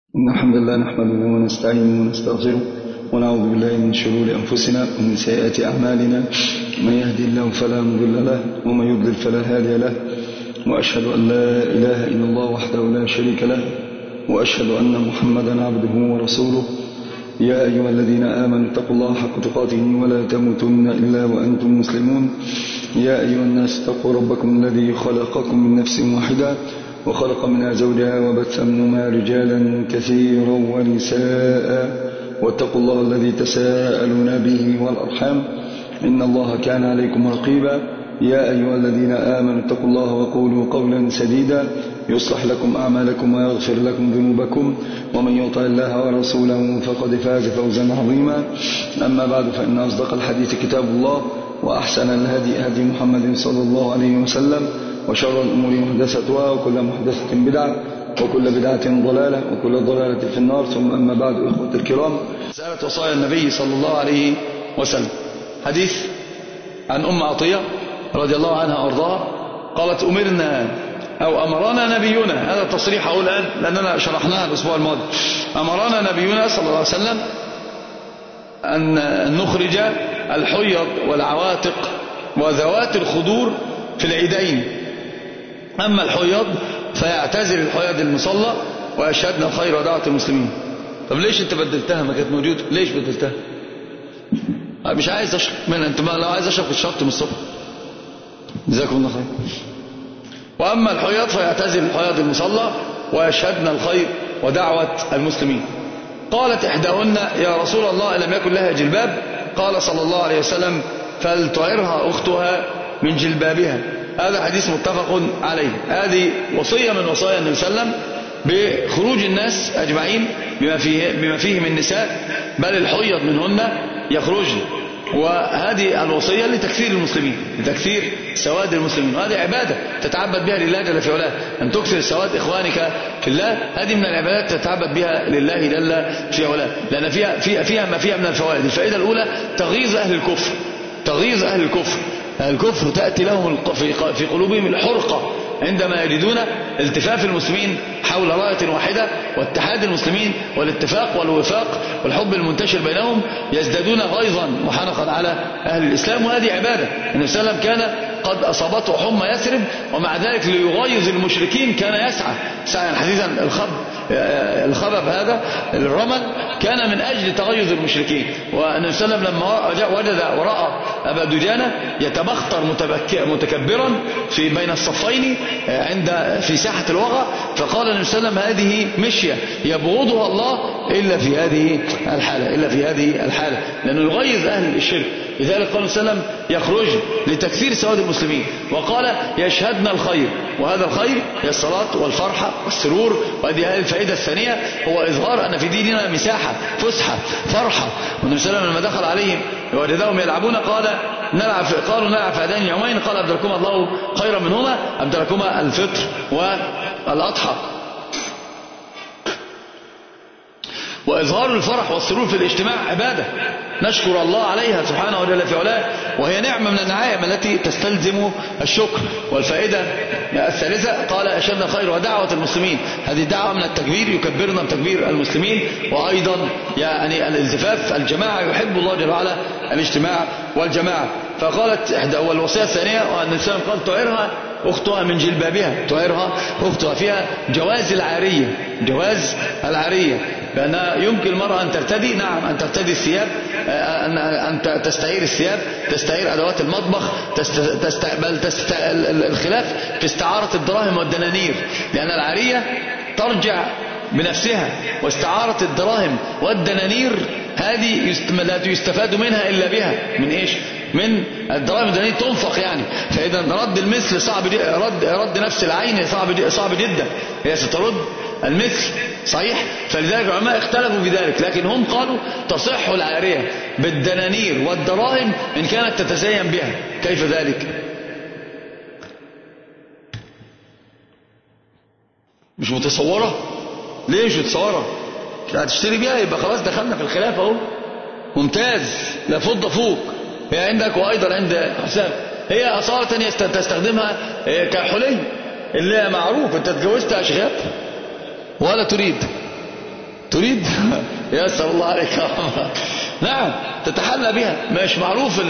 إن الحمد لله نحمده ونستعينه ونستغفره ونعوذ بالله من شرور أنفسنا ومن سيئات أعمالنا. من يهدي الله فلا مضل له ومن يضلل فلا هادي له، وأشهد أن لا إله إلا الله وحده لا شريك له، وأشهد أن محمدا عبده ورسوله. يا أيها الذين آمنوا اتقوا الله حق تقاته ولا تموتن إلا وأنتم مسلمون. يا أيها الناس اتقوا ربكم الذي خلقكم من نفس واحدة وخلق منها زوجها وبث منهما رجالا كثيرا ونساء، واتقوا الله الذي تساءلون به والأرحام إن الله كان عليكم رقيبا. يا أيها الذين آمنوا اتقوا الله وقولوا قولا سديدا يصلح لكم أعمالكم ويغفر لكم ذنوبكم، ومن يطع الله ورسوله فقد فاز فوزا عظيما. أما بعد، فإن أصدق الحديث كتاب الله، وأحسن الهدي هدي محمد صلى الله عليه وسلم، وشر الأمور محدثتها، وكل محدثة بدعة، وكل بدعة ضلالة، وكل ضلالة في النار. ثم أما بعد، إخوة الكرام، سألت وصايا النبي صلى الله عليه وسلم. حديث عن أم عطية رضي الله عنها وارضاها قالت: أمرنا أو أمرنا نبينا، هذا التصريح أقول الآن لأننا شرحناها الأسبوع الماضي. أمرنا نبينا صلى الله عليه وسلم أن نخرج الحيض والعواتق وذوات الخدور في العيدين. أما الحيض فيعتزل الحيض المصلى ويشهدنا الخير ودعوة المسلمين. طب ليش انت بدلتها؟ ما كانت موجودة، ليش بدلتها؟ مش عايز اشرب منها. انت لو عايز اشرب كنت شربت من الصبح. جزاكم الله خير. واما الحيض فيعتزل الحيض المصلى ويشهدنا الخير ودعوة المسلمين. قالت احداهن: يا رسول الله، لم يكن لها جلباب؟ قال صلى الله عليه وسلم: فلتعرها اختها من جلبابها. هذا حديث متفق عليه. هذه وصية من وصايا النبي صلى الله عليه وسلم بخروج الناس أجمعين بما فيه من نساء، بل الحيض منهن يخرجن. وهذه الوصية لتكثير المسلمين، لتكثير سواد المسلمين، وهذه عبادة تتعبد بها لله جل في علاه. أن تكثر سواد إخوانك في الله، هذه من العبادات تتعبد بها لله جل في علاه، لأن فيها ما فيها من الفوائد. الفائدة الأولى: تغيظ أهل الكفر. تغيظ أهل الكفر. الكفر تأتي لهم في قلوبهم الحرقة عندما يجدون التفاف المسلمين حول راية واحدة، واتحاد المسلمين والاتفاق والوفاق والحب المنتشر بينهم، يزدادون غيظا وحنقا على أهل الإسلام. وهذه عبادة. النبي صلى الله عليه وسلم كان قد أصابته حمى يثرب، ومع ذلك ليغيظ المشركين كان يسعى سعيا حديثا. الخبب هذا الرمل كان من أجل تغيظ المشركين. والنبي صلى الله عليه وسلم لما وجد ورأى أبا دجانة يتبختر متكبرا في بين الصفين في ساحة الوغى، فقال النبي صلى الله عليه وسلم: هذه مشية يبغضها الله إلا في هذه الحالة، إلا في هذه الحالة، لأنه يغيظ أهل الشرك. لذلك قال النبي صلى الله عليه وسلم: يخرج لتكثير سواد المسلمين. وقال: يشهدنا الخير. وهذا الخير هي الصلاة والفرحة والسرور. وهذه الفائدة الثانية، هو إظهار أن في ديننا مساحة، فسحة، فرحة. والنبي صلى الله عليه وسلم لما دخل عليهم ووجدهم يلعبون قالوا نلعب في هذين اليومين، قال: أبدلكما الله خيرا منهما، أبدلكما الفطر والأضحى. وإظهار الفرح والسرور في الاجتماع عبادة نشكر الله عليها سبحانه وتعالى في علاه، وهي نعمة من النعائم التي تستلزم الشكر. والفائدة الثالثة قال: أشهدنا الخير ودعوة المسلمين. هذه دعوة من التكبير، يكبرنا بتكبير المسلمين. وأيضا يعني الالتفاف، الجماعة، يحب الله جل وعلا الاجتماع والجماعة. فقالت والوصية الثانية أن الإسلام قال: تعيرها أختها من جلبابها. تعيرها أختها فيها جواز العارية، جواز العارية، بأنها يمكن المرأة أن ترتدي، نعم، أن ترتدي الثياب، أن تستعير الثياب، تستعير أدوات المطبخ، الخلاف في استعارة الدراهم والدنانير، لأن العارية ترجع بنفسها، واستعارة الدراهم والدنانير هذه لا يستفاد منها إلا بها. من إيش؟ من الدراهم والدنانير تنفق يعني. فإذا رد المثل صعب، رد نفس العين صعب جدا. هي سترد المثل صحيح. فلذلك العلماء اختلفوا في ذلك، لكن هم قالوا تصح العارية بالدنانير والدراهم إن كانت تتزين بها. كيف ذلك؟ مش متصورة؟ ليه مش متصورة؟ هتشتري بيها يبقى خلاص دخلنا في الخلاف اهو. ممتاز، لا فضة فوق هي عندك وأيضا عند حسام. هي أصالة تستخدمها كحلي، اللي معروف. انت اتجوزت يا شباب ولا تريد؟ تريد يسر الله عليك. نعم تتحلى بها. مش معروف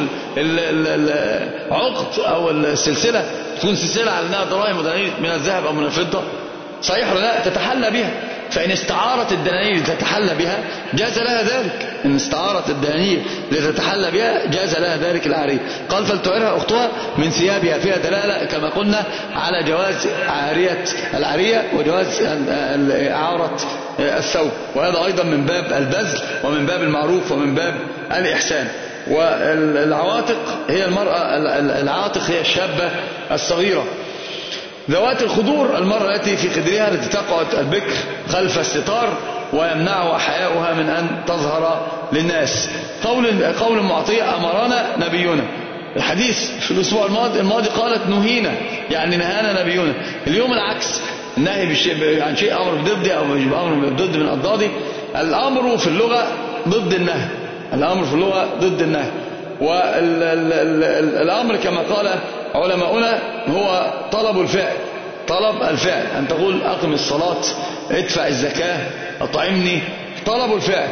العقد أو السلسلة تكون سلسلة على أنها دراهم ودنانير من الذهب أو من الفضة، صحيح ولا لا؟ تتحلى بها. فإن استعارت الدنانير لتتحلى بها جاز لها ذلك. إن استعارت الدنانير لتتحلى بها جاز لها ذلك العارية. قال فلتعيرها أختها من ثيابها، فيها دلالة كما قلنا على جواز عارية العارية وجواز إعارة الثوب، وهذا أيضا من باب البذل ومن باب المعروف ومن باب الإحسان. والعواتق هي المرأة، العاتق هي الشابة الصغيرة. ذوات الخدور المرأة التي في خدرها التي تقعد البكر خلف الستار ويمنعها حياؤها من أن تظهر للناس. قول معطية أمرنا نبينا. الحديث في الأسبوع الماضي قالت نهينا، يعني نهانا نبينا. اليوم العكس، النهي عن شيء أمر بضده أو أمر بضد من أضداده. الأمر في اللغة ضد النهي، الأمر في اللغة ضد النهي. والأمر كما قال علماؤنا هو طلب الفعل، طلب الفعل، أن تقول أقم الصلاة، ادفع الزكاة، أطعمني، طلب الفعل.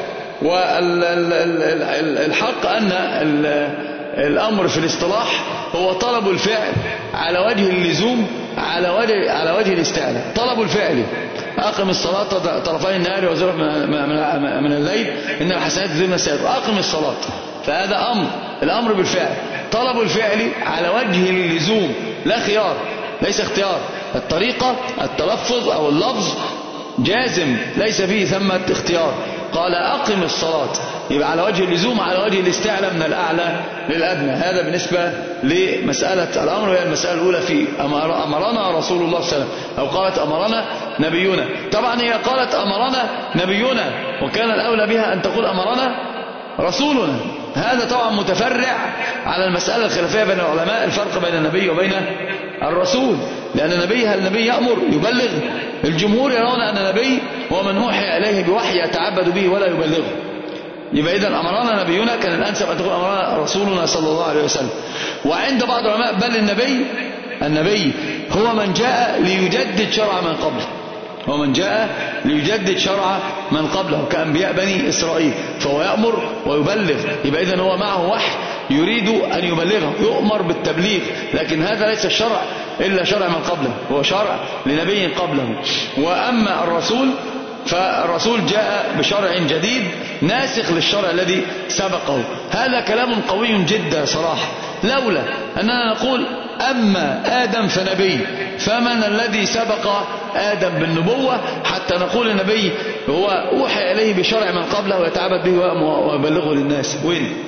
والحق أن الأمر في الاصطلاح هو طلب الفعل على وجه اللزوم، على وجه الاستعلاء. طلب الفعل أقم الصلاة طرفي النهار وزلفا من الليل إن الحسنات يذهبن السيئات، أقم الصلاة. فهذا أمر، الأمر بالفعل. طلب الفعل على وجه اللزوم لا خيار، ليس اختيار. الطريقة التلفظ أو اللفظ جازم ليس فيه ثمة اختيار. قال أقم الصلاة، يبقى على وجه اللزوم، على وجه الاستعلاء من الأعلى للأدنى. هذا بالنسبة لمسألة الأمر، وهي المسألة الأولى في أمرنا رسول الله صلى الله عليه وسلم، أو قالت أمرنا نبينا. طبعا هي قالت أمرنا نبينا، وكان الأولى بها أن تقول أمرنا رسولنا. هذا طبعا متفرع على المسألة الخلافية بين العلماء، الفرق بين النبي وبين الرسول. لأن النبي، هل النبي يأمر يبلغ؟ الجمهور يرون أن النبي هو من أوحي إليه بوحي يتعبد به ولا يبلغه. يبقى إذن أمرنا نبينا كان الأنسب أن تقول أمرنا رسولنا صلى الله عليه وسلم. وعند بعض العلماء بل النبي هو من جاء ليجدد شرع من قبله، هو من جاء ليجدد شرع من قبله كأنبياء بني إسرائيل، فهو يأمر ويبلغ. يبقى إذن هو معه وحي يريد أن يبلغه، يؤمر بالتبليغ. لكن هذا ليس الشرع إلا شرع من قبله، هو شرع لنبي قبله. وأما الرسول فالرسول جاء بشرع جديد ناسخ للشرع الذي سبقه. هذا كلام قوي جدا صراحة، لولا أننا نقول أما آدم فنبي، فمن الذي سبق آدم بالنبوة حتى نقول النبي هو أوحي إليه بشرع من قبله ويتعبد به ويبلغه للناس؟ وين؟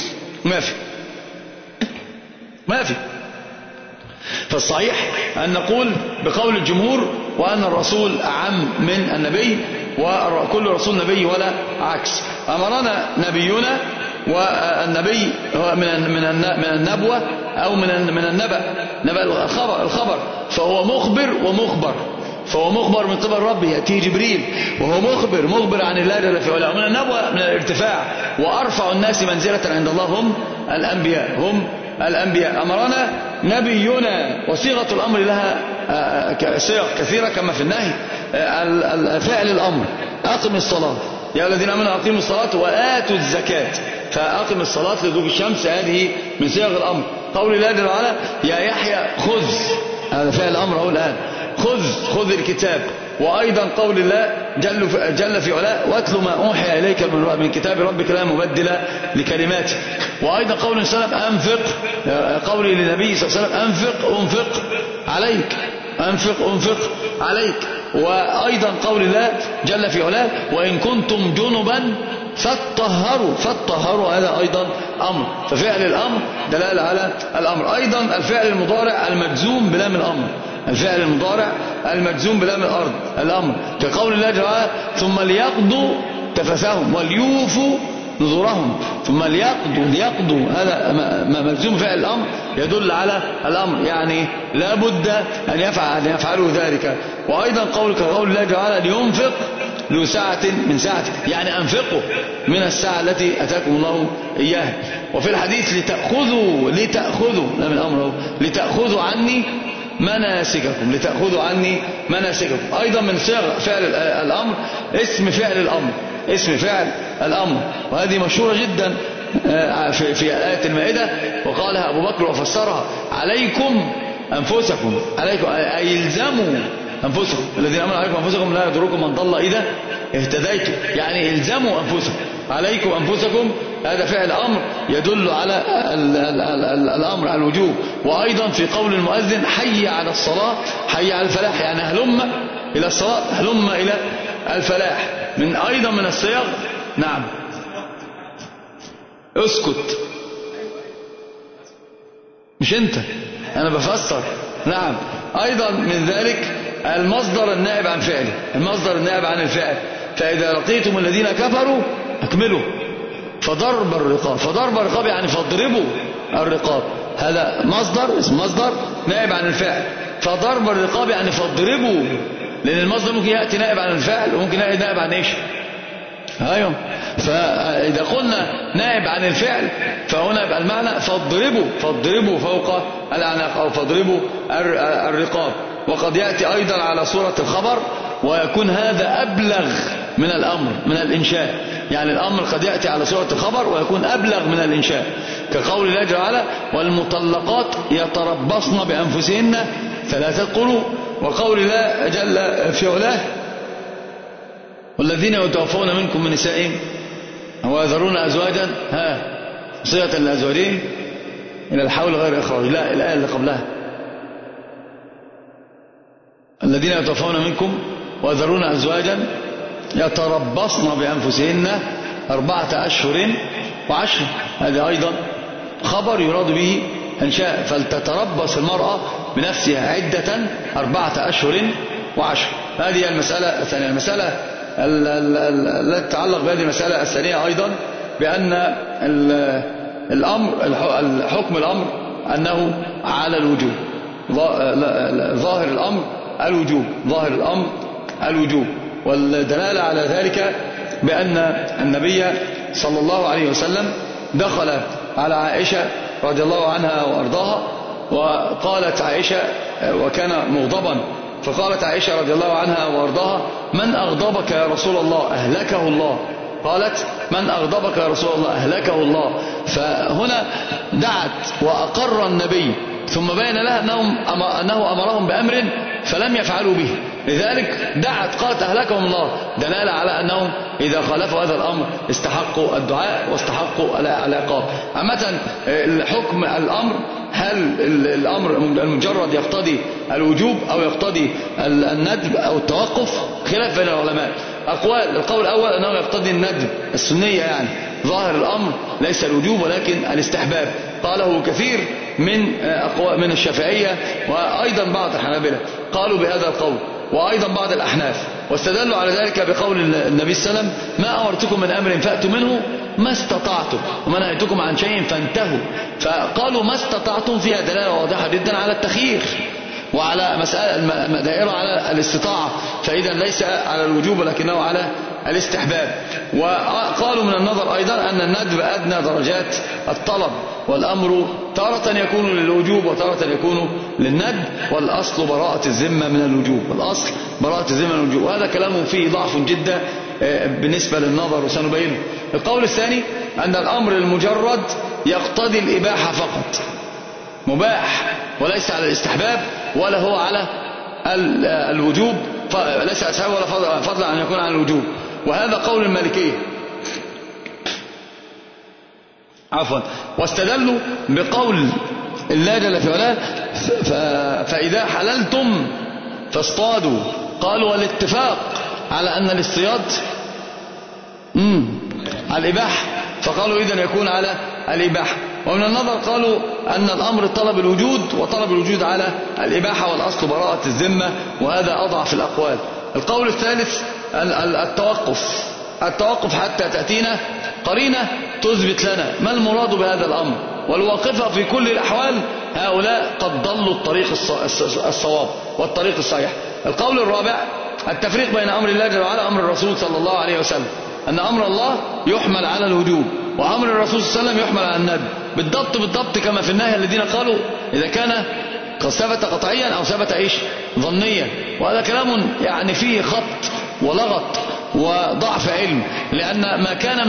ما في. فالصحيح أن نقول بقول الجمهور وأن الرسول أعم من النبي، وكل رسول نبي ولا عكس. أمرنا نبينا، والنبي هو من النبوة أو من نبأ الخبر، فهو مخبر ومخبر. فهو مخبر من قبل ربه، يأتيه جبريل وهو مخبر عن الله جل في علاه. من النبوة من الارتفاع، وأرفع الناس منزلة عند الله هم الأنبياء. أمرنا نبينا، وصيغة الأمر لها صيغ كثيرة كما في النهي. فعل الأمر أقم الصلاة، يا الذين آمنوا أقيموا الصلاة وآتوا الزكاة. فأقم الصلاة لدلوك الشمس، هذه من صيغ الأمر. قول الله جل وعلا يا يحيى خذ، هذا فعل الأمر أهو الآن، خذ الكتاب. وأيضا قول الله جل في علاه واتل ما أوحي إليك من كتاب ربك لا مبدل لكلماته. وأيضا قول صلى الله عليه وسلم أنفق، قولي للنبي صلى الله عليه وسلم أنفق عليك. وأيضا قول الله جل في علاه وإن كنتم جنبا فاتطهروا، هذا أيضا أمر. ففعل الأمر دلالة على الأمر. أيضا الفعل المضارع المجزوم بلام الأمر، الفعل المضارع المجزوم بلام الأمر، كقول الله تعالى ثم ليقضوا تفثهم وليوفوا نذورهم. ثم ليقضوا هذا ما مجزوم فعل الأمر يدل على الأمر، يعني لا بد أن يفعلوا ذلك. وأيضا كقول الله تعالى لينفق ذو سعة من سعته، يعني أنفقوا من الساعة التي أتاكم الله إياها. وفي الحديث لتأخذوا لا من أمره، لتأخذوا عني مناسككم لتأخذوا عني مناسككم. أيضا من صيغ فعل الأمر اسم فعل الأمر، اسم فعل الأمر، وهذه مشهورة جدا في آية المائدة، وقالها أبو بكر وفسرها عليكم أنفسكم، عليكم أي الزموا أنفسكم، الذين أمنوا عليكم أنفسكم لا يضركم من ضل إذا اهتديتم، يعني الزموا أنفسكم، عليكم أنفسكم، هذا فعل أمر يدل على الأمر على الوجوب. وأيضا في قول المؤذن حي على الصلاة حي على الفلاح، يعني هلم إلى الصلاة هلم إلى الفلاح. من أيضا من الصيغ. نعم اسكت، مش أنت، أنا بفسر. نعم أيضا من ذلك المصدر النائب عن فعله، المصدر النائب عن الفعل، فإذا لقيتم الذين كفروا أكملوا فضرب الرقاب، فضرب الرقاب يعني فاضربوا الرقاب، هذا مصدر اسم مصدر نائب عن الفعل، فضرب الرقاب يعني فاضربوا، لأن المصدر ممكن يأتي نائب عن الفعل وممكن يأتي نائب عن إيش؟ أيوه، فإذا قلنا نائب عن الفعل فهنا يبقى المعنى فاضربوا، فاضربوا فوق الأعناق أو فاضربوا الرقاب. وقد يأتي أيضا على صورة الخبر، ويكون هذا أبلغ من الأمر من الإنشاء، يعني الأمر قد يأتي على صورة الخبر ويكون أبلغ من الإنشاء، كقول الله جل وعلا والمطلقات يتربصن بأنفسهن 3 قروء، وقول الله جل في علاه والذين يتوفون منكم من نسائهم ويذرون أزواجا وصية لأزواجهم إلى الحول غير إخراج. لا، الآية اللي قبلها الذين يتوفون منكم ويذرون أزواجا يتربصن بأنفسهن 4 أشهر و10، هذا أيضا خبر يراد به إنشاء، فلتتربص المرأة بنفسها عدة 4 أشهر و10. هذه المسألة الثانية. المسألة التي تتعلق بهذه المسألة الثانية أيضا بأن حكم الأمر أنه على الوجوب، ظاهر الأمر الوجوب، ظاهر الأمر الوجوب، والدلالة على ذلك بأن النبي صلى الله عليه وسلم دخل على عائشة رضي الله عنها وأرضاها، وقالت عائشة وكان مغضبا، فقالت عائشة رضي الله عنها وأرضاها من أغضبك يا رسول الله أهلكه الله، قالت من أغضبك يا رسول الله أهلكه الله. فهنا دعت وأقر النبي ثم بين لها أنه أمرهم بأمر فلم يفعلوا به، لذلك دعت قالت أهلكهم الله، دلالة على أنهم إذا خالفوا هذا الأمر استحقوا الدعاء واستحقوا العقاب. عامة الحكم الأمر، هل الأمر المجرد يقتضي الوجوب أو يقتضي الندب أو التوقف؟ خلاف بين العلماء. القول الأول أنه يقتضي الندب السنية، يعني ظاهر الأمر ليس الوجوب ولكن الاستحباب، قاله كثير من الشافعية وأيضا بعض الحنابلة قالوا بهذا القول، وأيضا بعض الأحناف، واستدلوا على ذلك بقول النبي صلى الله عليه وسلم ما أمرتكم من أمر فأتوا منه ما استطعتم وما نهيتكم عن شيء فانتهوا. فقالوا ما استطعتم فيها دلالة واضحة جدا على التخيير وعلى مسألة دائرة على الاستطاعة، فإذا ليس على الوجوب ولكنه على الاستحباب. وقالوا من النظر أيضا أن الندب أدنى درجات الطلب، والأمر تارة يكون للوجوب وتارة يكون للندب، والأصل براءة الذمة من الوجوب، والأصل براءة الذمة من الوجوب، وهذا كلام فيه ضعف جدا بالنسبة للنظر وسنبينه. القول الثاني أن الأمر المجرد يقتضي الإباحة فقط، مباح وليس على الاستحباب ولا هو على الوجوب، ليس أسهل ولا فضل أن يكون على الوجوب، وهذا قول المالكية عفوا. واستدلوا بقول الله جل في علاه فإذا حللتم فاصطادوا، قالوا والاتفاق على أن الاصطياد على الإباحة، فقالوا إذن يكون على الإباحة. ومن النظر قالوا أن الأمر طلب الوجود، وطلب الوجود على الإباحة، والأصل براءة الذمة، وهذا أضعف الأقوال. القول الثالث التوقف حتى تأتينا قرينة تثبت لنا ما المراد بهذا الأمر، والواقفة في كل الأحوال هؤلاء قد ضلوا الطريق الصواب والطريق الصحيح. القول الرابع التفريق بين أمر الله جل وعلا وأمر الرسول صلى الله عليه وسلم، أن أمر الله يحمل على الوجوب وأمر الرسول صلى الله عليه وسلم يحمل على الندب، بالضبط كما في النهي الذين قالوا إذا كان قد ثبت قطعيا أو ثبت إيش ظنيا. وهذا كلام يعني فيه خط ولغط وضعف علم، لأن ما كان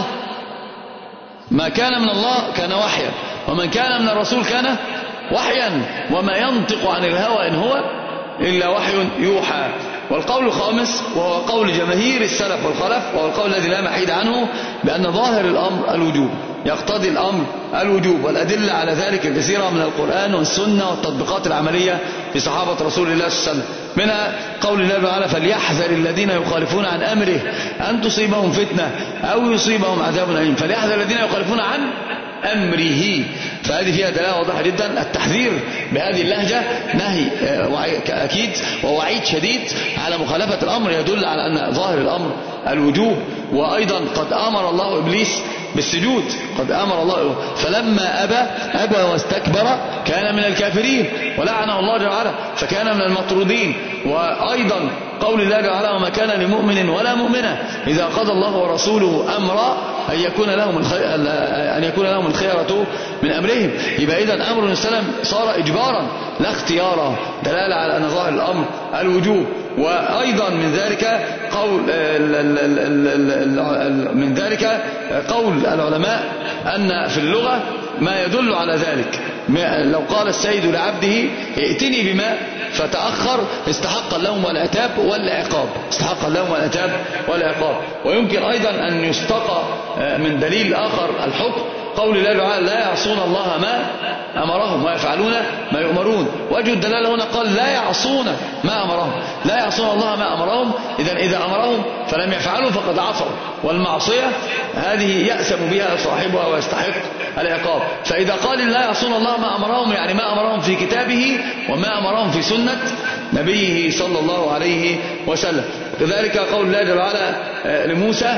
من الله كان وحيا، ومن كان من الرسول كان وحيا، وما ينطق عن الهوى إن هو إلا وحي يوحى. والقول الخامس وهو قول جماهير السلف والخلف، وهو القول الذي لا محيد عنه، بأن ظاهر الأمر الوجوب، يقتضي الأمر الوجوب، والأدلة على ذلك كثيرة من القرآن والسنة والتطبيقات العملية في صحابة رسول الله صلى الله عليه وسلم. منها قول الله تعالى: فليحذر الذين يخالفون عن أمره أن تصيبهم فتنة أو يصيبهم عذاب أليم. فليحذر الذين يخالفون عن أمره، فهذه فيها دلالة واضحة جدا. التحذير بهذه اللهجة نهي أكيد ووعيد شديد على مخالفة الأمر، يدل على أن ظاهر الأمر الوجوب. وأيضا قد أمر الله إبليس بالسجود، قد أمر الله، فلما أبى واستكبر كان من الكافرين ولعنه الله جل وعلا فكان من المطرودين. وأيضا قول الله جل وعلا: وما كان لمؤمن ولا مؤمنة إذا قضى الله ورسوله أمرا أن يكون لهم الخيرة من أمرهم. يبقى إذن أمر السلام صار إجبارا لا اختيارا، دلالة على أن ظاهر الأمر الوجوب. وأيضا من ذلك قول العلماء أن في اللغة ما يدل على ذلك. لو قال السيد لعبده: ائتني بماء فتأخر، استحق اللوم والعتاب والعقاب، استحق اللوم والعتاب والعقاب. ويمكن أيضا أن يستقى من دليل آخر الحكم، قول الله تعالى: لا يعصون الله ما أمرهم ويفعلون ما يؤمرون. وجه الدلالة هنا قال: لا يعصون ما أمرهم، لا يعصون الله ما أمرهم. إذا أمرهم فلم يفعلوا فقد عصوا، والمعصية هذه يأثم بها صاحبها ويستحق العقاب. فإذا قال لا يعصون الله ما أمرهم، يعني ما أمرهم في كتابه وما أمرهم في سنة نبيه صلى الله عليه وسلم. كذلك قول الله جل وعلا لموسى،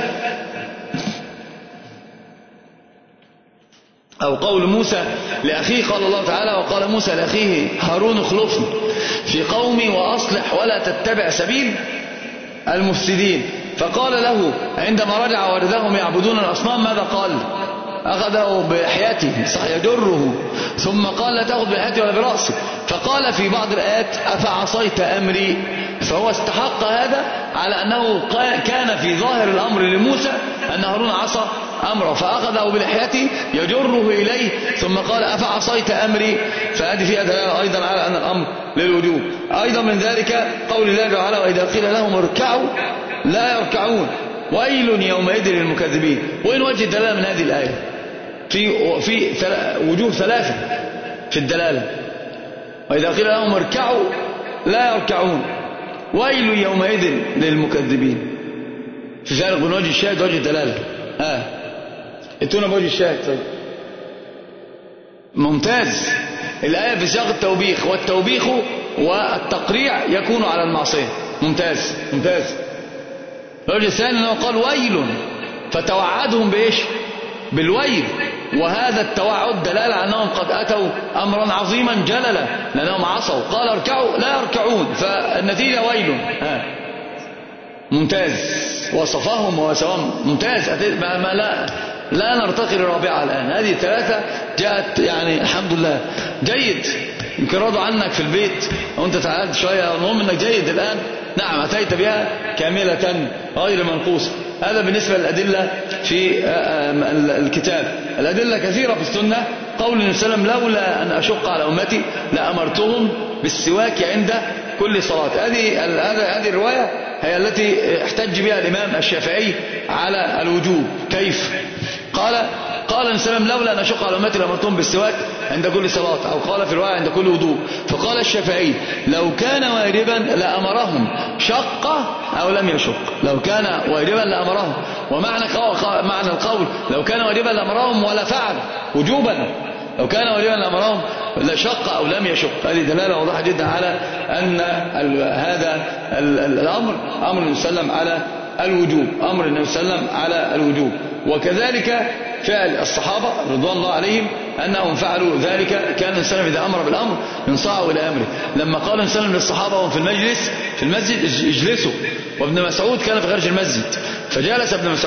أو قول موسى لأخيه، قال الله تعالى: وقال موسى لأخيه هارون اخلفني في قومي وأصلح ولا تتبع سبيل المفسدين. فقال له عندما رجع وردهم يعبدون الأصنام ماذا قال؟ أخذه بلحيته يجره، ثم قال: لا تأخذ بلحيته ولا برأسه. فقال في بعض الآيات: أفعصيت أمري. فهو استحق هذا على أنه كان في ظاهر الأمر لموسى أن هارون عصى أمره، فأخذه بلحيته يجره إليه، ثم قال: أفعصيت أمري. فهذه فيها دلالة أيضا على أن الأمر للوجوب. أيضا من ذلك قول الله تعالى: وإذا قيل لهم اركعوا لا يركعون ويل يومئذ للمكذبين. وإن وجه الدلالة من هذه الآية في وجوه ثلاثة في الدلالة: وإذا قيل لهم اركعوا لا يركعون ويل يومئذ للمكذبين. في فرق بين وجه الشاهد ووجه الدلالة. اتونا بوجه الشاهد. طيب ممتاز. الآية في سياق التوبيخ، والتوبيخ والتقريع يكون على المعصية. ممتاز ممتاز. الوجه الثاني أنه قال ويل، فتوعدهم بإيش؟ بالويل. وهذا التوعد دلالة على أنهم قد أتوا أمرا عظيما جللا لأنهم عصوا. قال اركعوا لا يركعون، فالنتيجة ويل. ممتاز. وصفهم وسواهم. ممتاز. لا نرتقي للرابعة الآن. هذه الثلاثة جاءت يعني الحمد لله جيد. يمكن رضوا عنك في البيت وانت تعالت شوية، المهم انك جيد الآن. نعم أتيت بها كاملة غير منقوصة. هذا بالنسبة للأدلة في الكتاب. الأدلة كثيرة في السنة. قول النبي صلى الله عليه وسلم: لولا أن أشق على أمتي لأمرتهم بالسواك عند كل صلاة. هذه الرواية هي التي احتج بها الإمام الشافعي على الوجوب. كيف؟ قال النبي صلى الله عليه وسلم: لولا أن أشق على أمتي لأمرتهم بالسواك عند كل صلاة، أو قال في الرواية عند كل وضوء. فقال الشافعي: لو كان واجبا لأمرهم شق أو لم يشق. لو كان واجبا لأمرهم. ومعنى القول لو كان واجبا لأمرهم ولا فعل وجوبا. لو كان واجبا لأمرهم لا شق أو لم يشق. هذه دلالة واضحة جدا على أن هذا الأمر أمر النبي صلى الله عليه وسلم على الوجوب. أمر النبي صلى الله عليه وسلم على الوجوب. وكذلك فعل الصحابة رضوان الله عليهم أنهم فعلوا ذلك. كان النبي إذا أمر بالأمر ينصاعوا إلى أمره. لما قال النبي صلى الله عليه وسلم للصحابة وهم في المسجد اجلسوا، وابن مسعود كان في خارج المسجد فجلس ابن مسعود،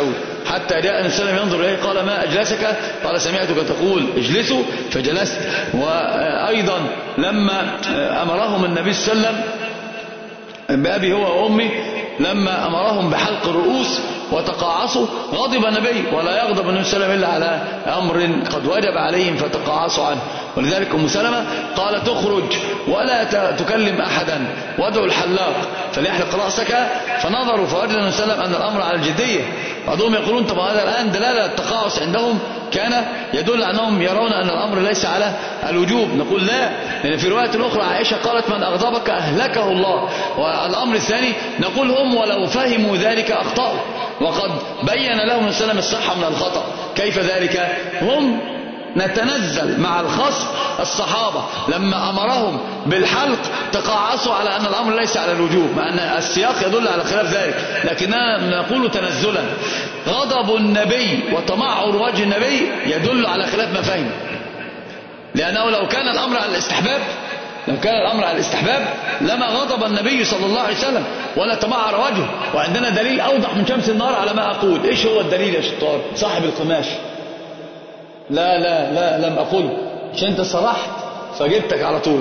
حتى جاء النبي صلى الله عليه وسلم ينظر إليه قال ما أجلسك؟ قال سمعتك تقول اجلسوا فجلست. وأيضا لما أمرهم النبي صلى الله عليه وسلم بأبي هو وأمي لما أمرهم بحلق الرؤوس وتقاعصوا غضب النبي، ولا يغضب النبي صلى الله عليه وسلم إلا على أمر قد وجب عليهم فتقاعصوا عنه. ولذلك أم سلمة قال تخرج ولا تكلم أحدا وادعو الحلاق فليحلق رأسك، فنظروا فوجد النبي صلى الله عليه وسلم أن الأمر على الجدية. بعضهم يقولون طب هذا الآن دلالة التقاعس عندهم كان يدل أنهم يرون أن الأمر ليس على الوجوب. نقول لا، لأن في رواية أخرى عائشة قالت من أغضبك أهلكه الله. والأمر الثاني نقول هم ولو فهموا ذلك أخطأوا، وقد بين لهم النبي صلى الله عليه وسلم الصحة من الخطأ. كيف ذلك؟ هم نتنزل مع الخصم الصحابة لما أمرهم بالحلق تقاعسوا على أن الأمر ليس على الوجوب، مع أن السياق يدل على خلاف ذلك، لكننا نقول تنزلا. غضب النبي وتمعر وجه النبي يدل على خلاف ما فهم، لأنه لو كان الأمر على الاستحباب لما غضب النبي صلى الله عليه وسلم ولا تمعر وجهه. وعندنا دليل أوضح من شمس النار على ما أقول. إيش هو الدليل يا شطار؟ صاحب القماش. لا لا لا لم أقوله، عشان أنت صرحت فجبتك على طول.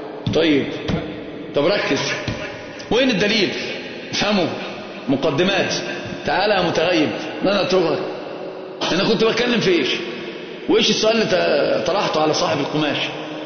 طب ركز، وين الدليل؟ فهموا مقدمات. تعالى يا متغيب، أنا أتركك. أنا كنت بتكلم في إيش؟ وإيش السؤال اللي طرحته على صاحب القماش؟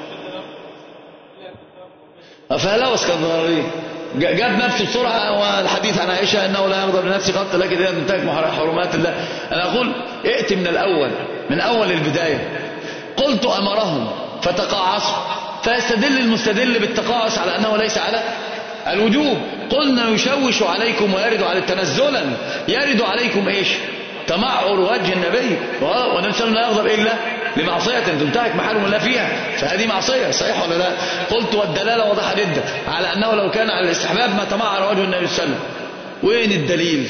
فهلوس كالضروري جاب نفسه بسرعة. والحديث عن عائشة أنه لا يغضب لنفسه قط لكن إذا انتهك حرمات الله. أنا أقول ائت من أول البداية. قلت أمرهم فتقاعسوا، فيستدل المستدل بالتقاعس على أنه ليس على الوجوب. قلنا يشوش عليكم ويرد على تنزلا، يرد عليكم إيش؟ تمعر وجه النبي، والنبي صلى الله عليه وسلم لا يغضب إلا لمعصية تنتهك محارم الله فيها، فهذه معصية. صحيح ولا لا؟ قلت والدلالة واضحة جدا على أنه لو كان على الاستحباب ما تمعر وجه النبي صلى الله عليه وسلم. وين الدليل؟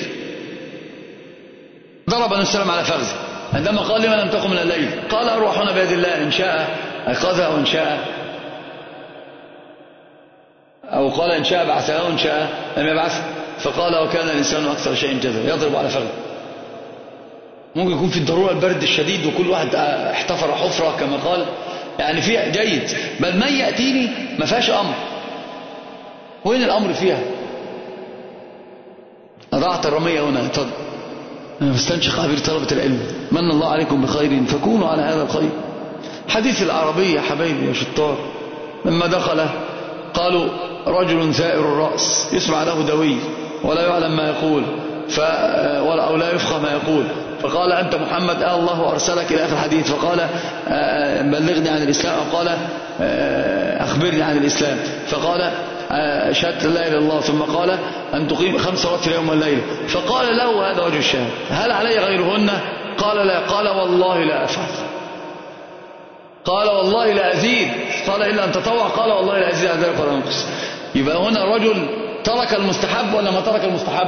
ضرب النبي صلى الله عليه وسلم على فخذه عندما قال لمن لم تقم من الليل، قال أرواحنا بيد الله إن شاء أخذها وإن شاء، أو قال إن شاء بعثها وإن شاء لم يبعث. فقال وكان الإنسان أكثر شيء جدلا، يضرب على فخذه. ممكن يكون في الضرورة البرد الشديد وكل واحد احتفر حفرة كما قال، يعني فيها جيد، بل من يأتيني ما فيهاش أمر. وين الأمر فيها؟ أضعت الرمية هنا. أنا مستنشق عبير طلبة العلم، من الله عليكم بخير فكونوا على هذا الخير. حديث العربية يا حبايبي يا شطار، لما دخل قالوا رجل ثائر الرأس يسمع له دوي ولا يعلم ما يقول أو لا يفقه ما يقول، فقال أنت محمد الله أرسلك إلى آخر الحديث. فقال بلغني عن الإسلام، أو قال أخبرني عن الإسلام. فقال شهادة لا إله إلا الله، ثم قال أن تقيم 5 صلوات في اليوم والليلة. فقال له هذا وجه الشهادة، هل علي غيرهن؟ قال لا. قال والله لا أفعل. قال والله لا أزيد. قال إلا أن تطوع. قال والله لا أزيد على ذلك ولا أنقص. يبقى هنا الرجل ترك المستحب ولا ما ترك المستحب؟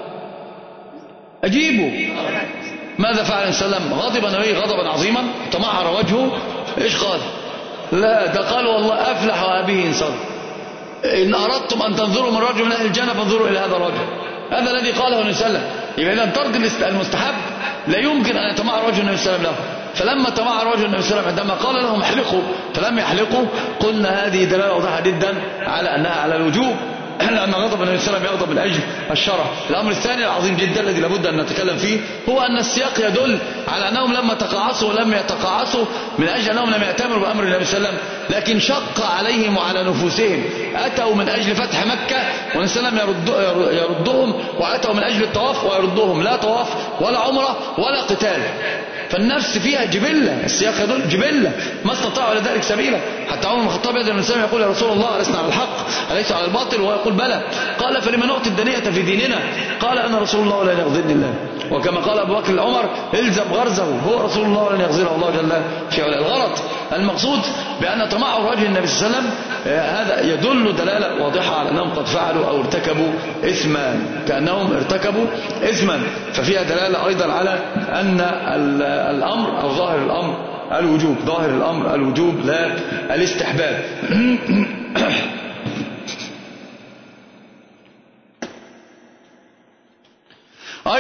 أجيبوا. ماذا فعل النبي صلى الله عليه وسلم؟ غضب النبي غضبا عظيما تمعر وجهه. إيش قال؟ لا، ده قال والله أفلح وأبيه إن صدق. إن أردتم أن تنظروا من رجل من أهل الجنة فانظروا إلى هذا الرجل. هذا الذي قاله النبي صلى الله عليه وسلم. يبقى إذا ترك المستحب لا يمكن أن يتمعر وجه النبي صلى الله عليه وسلم له. فلما تمعر وجه النبي صلى الله عليه وسلم عندما قال لهم احلقوا فلم يحلقوا، قلنا هذه دلالة واضحة جدا على أنها على الوجوب، لأن غضب النبي صلى الله عليه وسلم يغضب من أجل الشرع. الأمر الثاني العظيم جدا الذي لابد أن نتكلم فيه هو أن السياق يدل على أنهم لما تقاعسوا ولم يتقاعسوا من أجل أنهم لم يأتمروا بأمر النبي صلى الله عليه وسلم، لكن شق عليهم وعلى نفوسهم. أتوا من أجل فتح مكة والنبي صلى الله عليه وسلم يردهم، وأتوا من أجل الطواف ويردهم، لا طواف ولا عمرة ولا قتال. فالنفس فيها جبلة، السياق يدل جبلة، ما استطاعوا إلى ذلك سبيلا. حتى عمر بن الخطاب يدعو النبي صلى الله عليه وسلم يقول يا رسول الله ألسنا على الحق أليس على الباطل؟ وهو يقول بلى. قال فلما نعطي الدنية في ديننا؟ قال أنا رسول الله ولن يغزلني الله. وكما قال أبو بكر لعمر الزم غرزه، هو رسول الله ولن يغزله الله جل في علا. الغرض المقصود بأن تمعر وجه النبي صلى الله عليه وسلم هذا يدل دلالة واضحة على أنهم قد فعلوا أو ارتكبوا إثما، كأنهم ارتكبوا إثما. ففيها دلالة أيضا على أن الأمر أو ظاهر الأمر الوجوب، ظاهر الأمر الوجوب لا الاستحباب.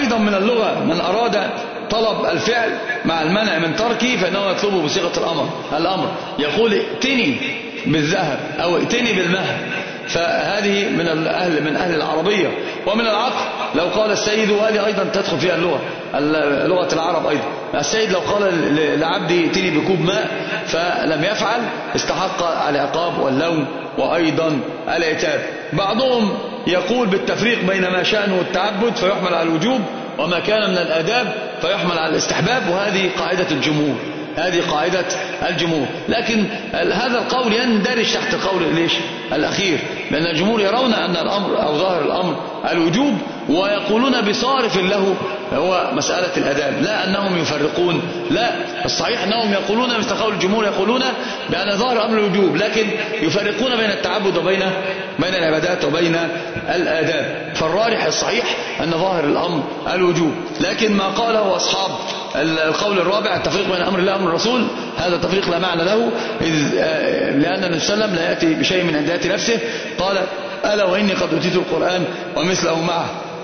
وأيضا من اللغة من أراد طلب الفعل مع المنع من تركه فإنه يطلبه بصيغة الأمر يقول ائتني بالذهب أو ائتني بالمهر. فهذه من أهل العربية ومن العقل. لو قال السيد، وهذه أيضا تدخل فيها لغة العرب أيضا، السيد لو قال لعبدي ائتني بكوب ماء فلم يفعل استحق العقاب واللوم وأيضا العتاب. بعضهم يقول بالتفريق بين ما شأنه التعبد فيحمل على الوجوب وما كان من الآداب فيحمل على الاستحباب، وهذه قاعدة الجمهور. لكن هذا القول يندرج تحت قول الأخير، لأن الجمهور يرون أن الأمر أو ظاهر الأمر الوجوب، ويقولون بصارف له هو مسألة الأداب، لا أنهم يفرقون. لا، الصحيح أنهم يقولون مثل قول الجمهور، يقولون بأن ظاهر الأمر الوجوب، لكن يفرقون بين التعبد وبين العبادات وبين الآداب. فالراجح الصحيح أن ظاهر الأمر الوجوب، لكن ما قاله أصحاب القول الرابع التفريق بين أمر الله وأمر الرسول، هذا التفريق لا معنى له، لأن النبي صلى الله عليه وسلم لا يأتي بشيء من عند ذات نفسه. قال ألا وإني قد أوتيت القرآن ومثله معه.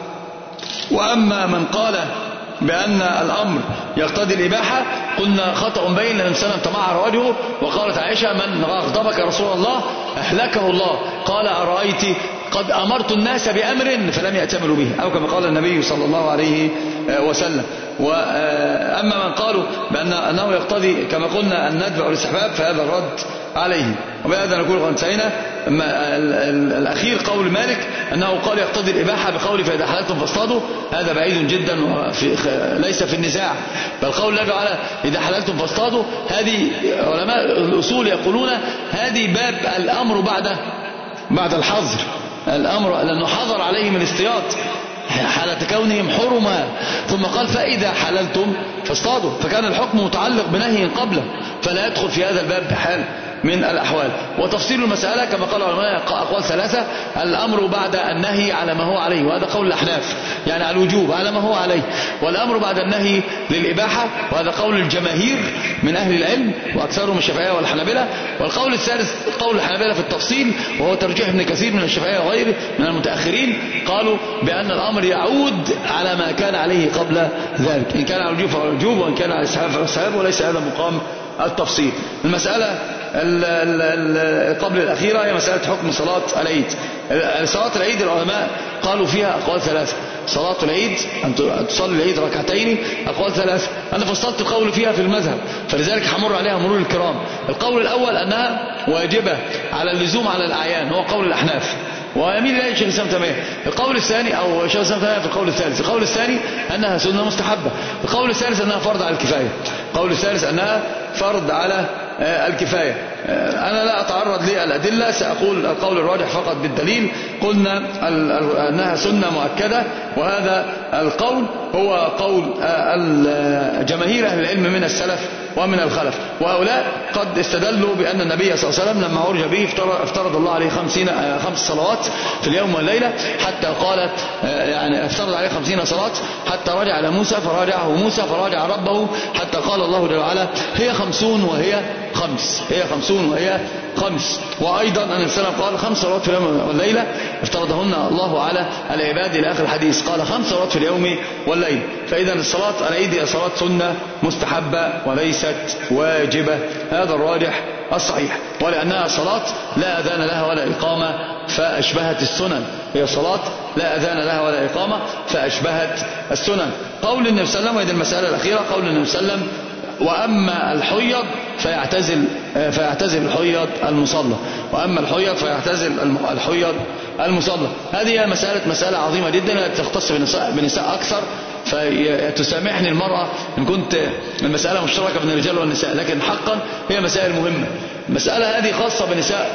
وأما من قال بأن الأمر يقتضي الإباحة قلنا خطأ بين، لأن النبي تمعر وجهه وقالت عائشة من غضبك يا رسول الله أهلكه الله. قال أرأيت قد أمرت الناس بأمر فلم يأتمروا به، أو كما قال النبي صلى الله عليه وسلم. وأما من قالوا بأنه يقتضي كما قلنا الندب أو الاستحباب فهذا الرد عليه. وبهذا نقول قد انتهينا. الأخير قول مالك أنه قال يقتضي الإباحة بقول فإذا حللتم فاصطادوا، هذا بعيد جدا ليس في النزاع، بل قول الله تعالى إذا حللتم فاصطادوا، هذه علماء الأصول يقولون هذه باب الأمر بعد الحظر، الأمر لأنه حظر عليهم الاصطياد حالة كونهم حرما، ثم قال فإذا حللتم فاصطادوا، فكان الحكم متعلق بنهي قبله، فلا يدخل في هذا الباب بحال من الأحوال. وتفصيل المسألة كما قال العلماء أقوال ثلاثة: الأمر بعد النهي على ما هو عليه، وهذا قول الأحناف يعني على الوجوب على ما هو عليه، والأمر بعد النهي للإباحة، وهذا قول الجماهير من أهل العلم وأكثرهم الشافعية والحنابلة. والقول الثالث قول الحنابلة في التفصيل، وهو ترجيح ابن كثير من الشافعية وغيره من المتأخرين، قالوا بأن الأمر يعود على ما كان عليه قبل ذلك، إن كان على الوجوب فهو الوجوب، وإن كان على الاستحباب فهو الاستحباب، وليس هذا مقام التفصيل. المسألة قبل الأخيرة هي مسألة حكم صلاة العيد. صلاة العيد العلماء قالوا فيها أقوال ثلاثة: صلاة العيد أن تصلي العيد ركعتين، أقوال ثلاثة. أنا فصلت القول فيها في المذهب، فلذلك حمر عليها مرور الكرام. القول الأول أنها واجبة على اللزوم على الأعيان، هو قول الأحناف، ويميل إليه شيخ الإسلام تيمية. القول الثاني أو شيخ الإسلام تيمية في القول الثالث. القول الثاني أنها سنة مستحبة. القول الثالث أنها فرض على الكفاية. القول الثالث أنها فرض على الكفاية. أنا لا أتعرض للأدلة، سأقول القول الراجح فقط بالدليل. قلنا أنها سنة مؤكدة، وهذا القول هو قول جماهير أهل العلم من السلف ومن الخلف، وهؤلاء قد استدلوا بأن النبي صلى الله عليه وسلم لما عرج به افترض الله عليه 5 صلوات في اليوم والليلة، حتى قالت يعني افترض عليه 50 صلاة حتى رجع إلى موسى فراجعه موسى فراجع ربه، حتى قال الله جل وعلا هي 50 وهي 5، هي 50 وهي 5. وأيضا أن السلام قال 5 صلوات في اليوم والليلة افترضهن الله على العباد إلى آخر الحديث، قال 5 صلوات في اليوم والليل. فإذا الصلاة العيد هي صلاة سنة مستحبة وليست واجبة، هذا الراجح الصحيح. ولأنها صلاة لا أذان لها ولا إقامة فأشبهت السنن، هي صلاة لا أذان لها ولا إقامة فأشبهت السنن. قول النبي صلى الله عليه وسلم، وهذه المسألة الأخيرة، قول النبي صلى الله عليه وسلم وأما الحيض فيعتزل الحيض المصلى، وأما الحيض فيعتزل الحيض المصلى. هذه مسألة عظيمة جدا تختص بالنساء أكثر، فتسامحني المرأة إن كنت المسألة مشتركة بين الرجال والنساء، لكن حقا هي مسائل مهمة. المسألة هذه خاصة بالنساء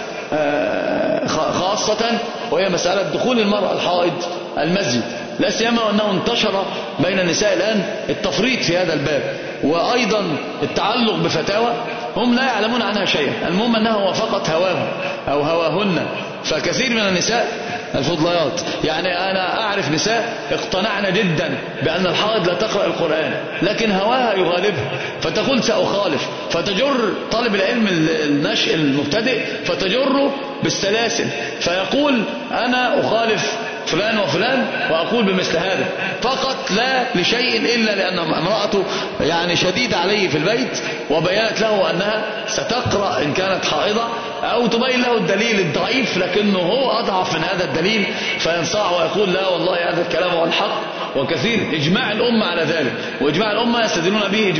خاصة، وهي مسألة دخول المرأة الحائض المسجد، لا سيما وأنه انتشر بين النساء الآن التفريط في هذا الباب، وأيضا التعلق بفتاوى هم لا يعلمون عنها شيئا، المهم أنها هو فقط هواهم أو هواهن. فكثير من النساء الفضليات، يعني أنا أعرف نساء اقتنعن جدا بأن الحائض لا تقرأ القرآن، لكن هواها يغالبها فتقول سأخالف، فتجر طالب العلم النشء المبتدئ فتجره بالسلاسل، فيقول أنا أخالف فلان وفلان وأقول بمثل هذا فقط، لا لشيء إلا لأن امرأته يعني شديدة عليه في البيت وبيانت له أنها ستقرأ إن كانت حائضة، أو تبين له الدليل الضعيف لكنه هو أضعف من هذا الدليل فينصاع ويقول لا والله هذا الكلام هو الحق. وكثير إجماع الأمة على ذلك، وإجماع الأمة يستدلون به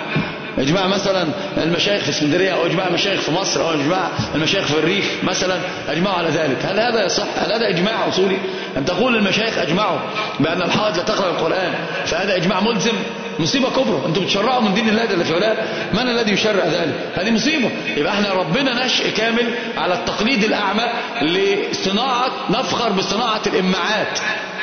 إجماع مثلا المشايخ في اسكندرية، أو إجماع المشايخ في مصر، أو إجماع المشايخ في الريف مثلا أجمعوا على ذلك. هل هذا يصح؟ هل هذا إجماع أصولي؟ أن تقول المشايخ أجمعوا بأن الحائض لا تقرأ القرآن فهذا إجماع ملزم؟ مصيبة كبرى. أنتم بتشرعوا من دين الله جل في علاه، من الذي يشرع ذلك؟ هذه مصيبة. يبقى احنا ربنا نشأ كامل على التقليد الأعمى لصناعة، نفخر بصناعة الإماعات،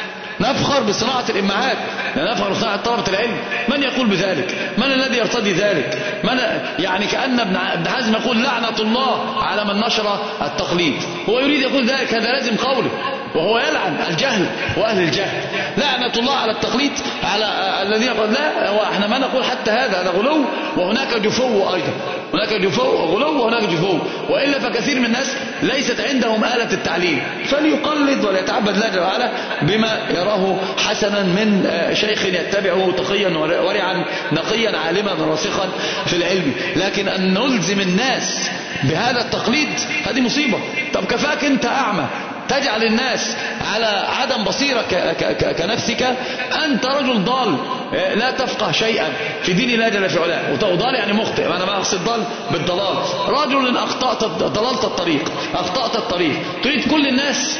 نفخر بصناعة الإماعات، لا نفخر بصناعة طلبة العلم. من يقول بذلك؟ من الذي يرتضي ذلك؟ يعني كأن ابن حزم يقول لعنة الله على من نشر التقليد، هو يريد يقول ذلك، هذا لازم قوله، وهو يلعن الجهل وأهل الجهل. لعنة الله على التقليد، على الذين قال لا، احنا ما نقول حتى هذا غلو، وهناك جفو أيضا، هناك جفو وغلو وهناك جفو. وإلا فكثير من الناس ليست عندهم آلة التعليم، فليقلد وليتعبد الله جل وعلا بما يراه حسنا من شيخ يتبعه تقيا ورعا نقيا عالما راسخا في العلم. لكن أن نلزم الناس بهذا التقليد هذه مصيبة. طب كفاك أنت أعمى تجعل الناس على عدم بصيرة كنفسك، أنت رجل ضال لا تفقه شيئا في دين الله جل في علاه. وضال يعني مخطئ، أنا ما أقصد ضال بالضلال، رجل أخطأت ضللت الطريق، أخطأت الطريق، تريد كل الناس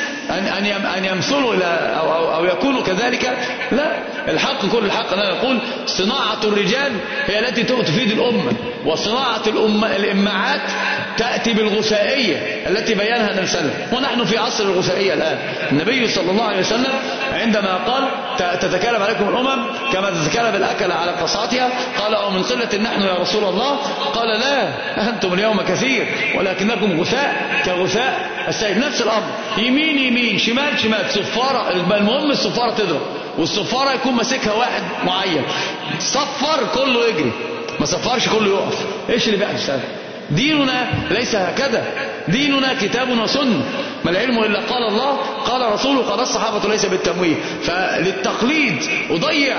أن يمثلوا أو يكونوا كذلك؟ لا، الحق كل الحق أنا أقول صناعة الرجال هي التي تفيد الأمة، وصناعة الإماعات تأتي بالغثائية التي بيانها النبي صلى الله عليه وسلم. ونحن في عصر الغثائية الآن. النبي صلى الله عليه وسلم عندما قال تتكلم عليكم الأمم كما تتكلم الأكل على قصعتها، قال أو من قلة نحن يا رسول الله؟ قال لا، أنتم اليوم كثير ولكنكم غثاء كغثاء السيل. نفس الأمر، يمين يمين شمال شمال، صفارة، المهم الصفارة تضرب، والصفارة يكون ماسكها واحد معين، صفر كله يجري، ما صفرش كله يقف. ايش اللي بيحدث هذا؟ ديننا ليس هكذا، ديننا كتاب وسنة، ما العلم إلا قال الله قال رسوله قال الصحابة ليس بالتمويه. فللتقليد أضيع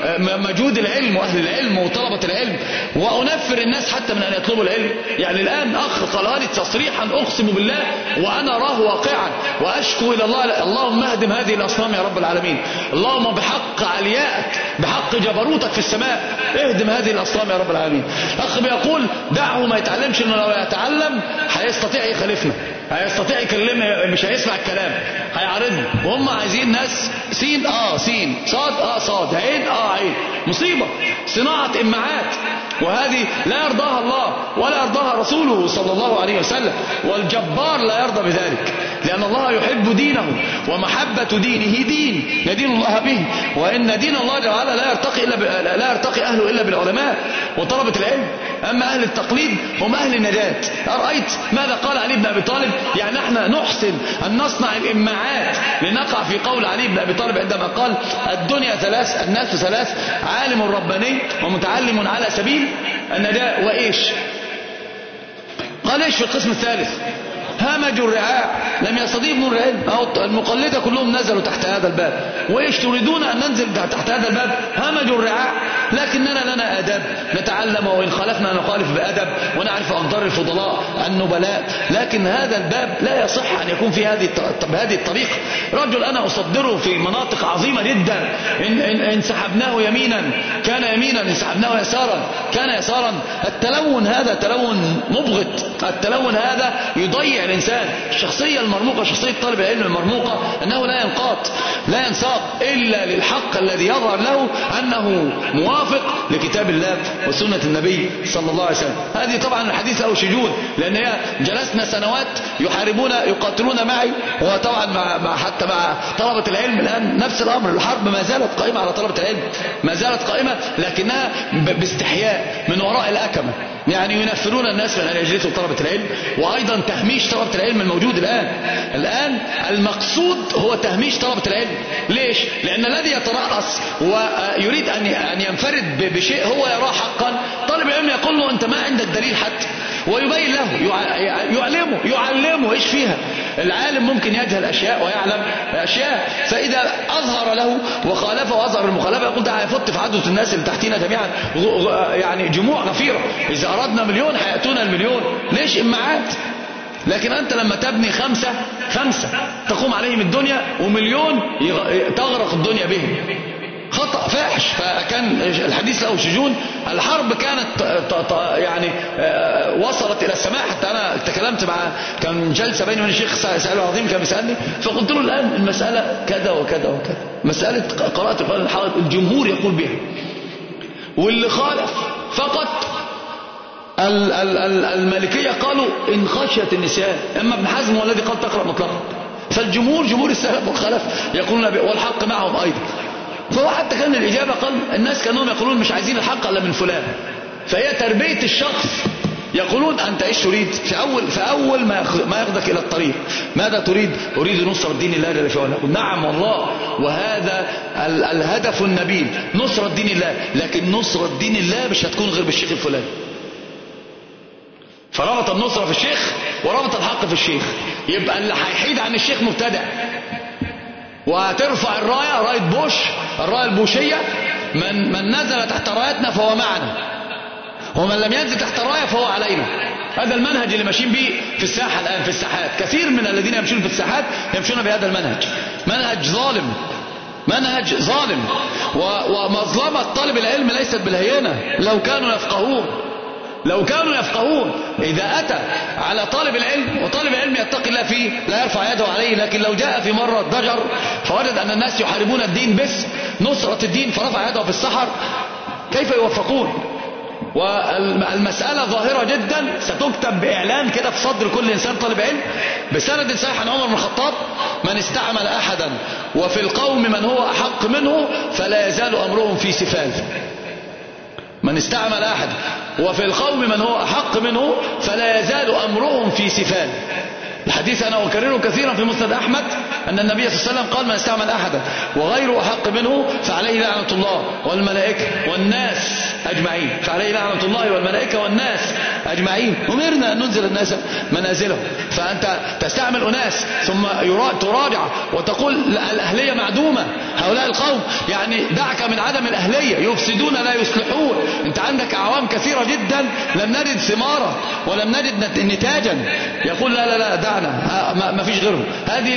مجهود العلم وأهل العلم وطلبة العلم، وأنفر الناس حتى من أن يطلبوا العلم. يعني الآن أخ قال لي تصريحا أقسم بالله وأنا أراه واقعا وأشكو إلى الله، اللهم اهدم هذه الأصنام يا رب العالمين، اللهم بحق عليائك بحق جبروتك في السماء اهدم هذه الأصنام يا رب العالمين. أخ بيقول دعه ما يتعلمش، إنه لو يتعلم هيستطيع يخالفنا، هيستطيع يكلمنا، مش هيسمع الكلام، هيعارضنا. وهم عايزين ناس سين سين، صاد صاد، عين عين. مصيبة، صناعة إماعات، وهذه لا يرضاها الله ولا يرضاها رسوله صلى الله عليه وسلم، والجبار لا يرضى بذلك، لأن الله يحب دينه، ومحبة دينه دين يدين الله به، وإن دين الله تعالى لا يرتقي أهله إلا بالعلماء وطلبة العلم. أما أهل التقليد هم أهل النجاة. أرأيت ماذا قال علي بن أبي طالب؟ يعني احنا نحسن أن نصنع الإماعات لنقع في قول علي بن أبي طالب عندما قال الدنيا ثلاث، الناس ثلاث، عالم رباني ومتعلم على سبيل النجاة، وإيش؟ قال إيش في القسم الثالث؟ همجوا الرعاع لم يستضيفوا العلم. المقلدة كلهم نزلوا تحت هذا الباب، وإيش تريدون أن ننزل تحت هذا الباب؟ همجوا الرعاع. لكننا لنا آداب نتعلم، وإن خالفنا نخالف بأدب، ونعرف أقدار الفضلاء النبلاء. لكن هذا الباب لا يصح أن يكون في بهذه الطريقة. رجل أنا أصدره في مناطق عظيمة جدا، إن سحبناه يمينا كان يمينا، إن سحبناه يسارا كان يسارا. التلون هذا تلون مبغض، التلون هذا يضيع الإنسان. الشخصية المرموقة، شخصية طالب العلم المرموقة، أنه لا ينقاط لا ينساق إلا للحق الذي يظهر له أنه موافق لكتاب الله وسنة النبي صلى الله عليه وسلم. هذه طبعا الحديث له شجون، لأن هي جلسنا سنوات يقاتلون معي، وطبعا حتى مع طلبة العلم الآن نفس الأمر. الحرب ما زالت قائمة على طلبة العلم، ما زالت قائمة، لكنها باستحياء من وراء الأكمة. يعني ينفرون الناس من أن يجلسوا طلبة العلم، وأيضا تهميش طلبة العلم الموجود الآن المقصود هو تهميش طلبة العلم. ليش؟ لأن الذي يترأس ويريد أن ينفرد بشيء هو يراه حقا، طالب العلم يقول له أنت ما عندك دليل حتى، ويبين له، يعلمه ايش فيها. العالم ممكن يجهل اشياء ويعلم اشياء، فاذا اظهر له وخالفه واظهر المخالفه يقول ده هيفت في عدد الناس اللي تحتينا جميعا يعني جموع غفيره، اذا اردنا مليون هياتونا المليون، ليش امعات؟ لكن أنت لما تبني خمسة تقوم عليهم الدنيا، ومليون تغرق الدنيا بهم، خطأ فاحش. فكان الحديث له شجون. الحرب كانت يعني وصلت إلى السماء، حتى أنا تكلمت مع، كان جلسة بيني وبين الشيخ سائل العظيم كان بيسألني، فقلت له الآن المسألة كذا وكذا وكذا، مسألة قراءة القرآن الحائط الجمهور يقول بها، واللي خالف فقط المالكية قالوا إن خشيت النسيان، أما ابن حزم هو الذي قال تقرأ مطلقا. فالجمهور جمهور السلف والخلف يقولون والحق معهم أيضا. فهو حتى كان الإجابة قال الناس كانوا يقولون مش عايزين الحق إلا من فلان، فهي تربية الشخص. يقولون أنت إيش تريد في أول ما ياخذك إلى الطريق، ماذا تريد؟ أريد نصرة دين الله جل في علاه. نعم والله، وهذا الهدف النبيل، نصرة دين الله. لكن نصرة دين الله مش هتكون غير بالشيخ الفلاني. فربط النصرة في الشيخ وربط الحق في الشيخ. يبقى اللي هيحيد عن الشيخ مبتدع، وهترفع راية بوش، الراية البوشية، من نزل تحت رايتنا فهو معنا، ومن لم ينزل تحت راية فهو علينا. هذا المنهج اللي ماشيين به في الساحة الآن، في الساحات كثير من الذين يمشون في الساحات يمشون بهذا المنهج، منهج ظالم. ومظلمة طالب العلم ليست بالهينة. لو كانوا يفقهون إذا أتى على طالب العلم وطالب العلم يتقي الله فيه لا يرفع يده عليه، لكن لو جاء في مرة ضجر فوجد أن الناس يحاربون الدين بس نصرة الدين فرفع يده في السحر، كيف يوفقون؟ والمسألة ظاهرة جدا، ستكتب بإعلان كده في صدر كل إنسان طالب علم بسند صحيح عن عمر بن الخطاب: من استعمل أحدا وفي القوم من هو أحق منه فلا يزال أمرهم في سفال. من استعمل أحد وفي القوم من هو أحق منه فلا يزال أمرهم في سفال. الحديث أنا أكرره كثيرا في مسند أحمد أن النبي صلى الله عليه وسلم قال: من استعمل أحدا وغيره أحق منه فعليه لعنة الله والملائكة والناس أجمعين، فعليه لعنة الله والملائكة والناس أجمعين. أمرنا أن ننزل الناس منازلهم. فأنت تستعمل أناس ثم تراجع وتقول الأهلية معدومة، هؤلاء القوم يعني دعك من عدم الأهلية، يفسدون لا يصلحون. أنت عندك أعوام كثيرة جدا لم نجد ثمارة ولم نجد نتاجا، يقول لا دعنا ما فيش غيرهم. هذه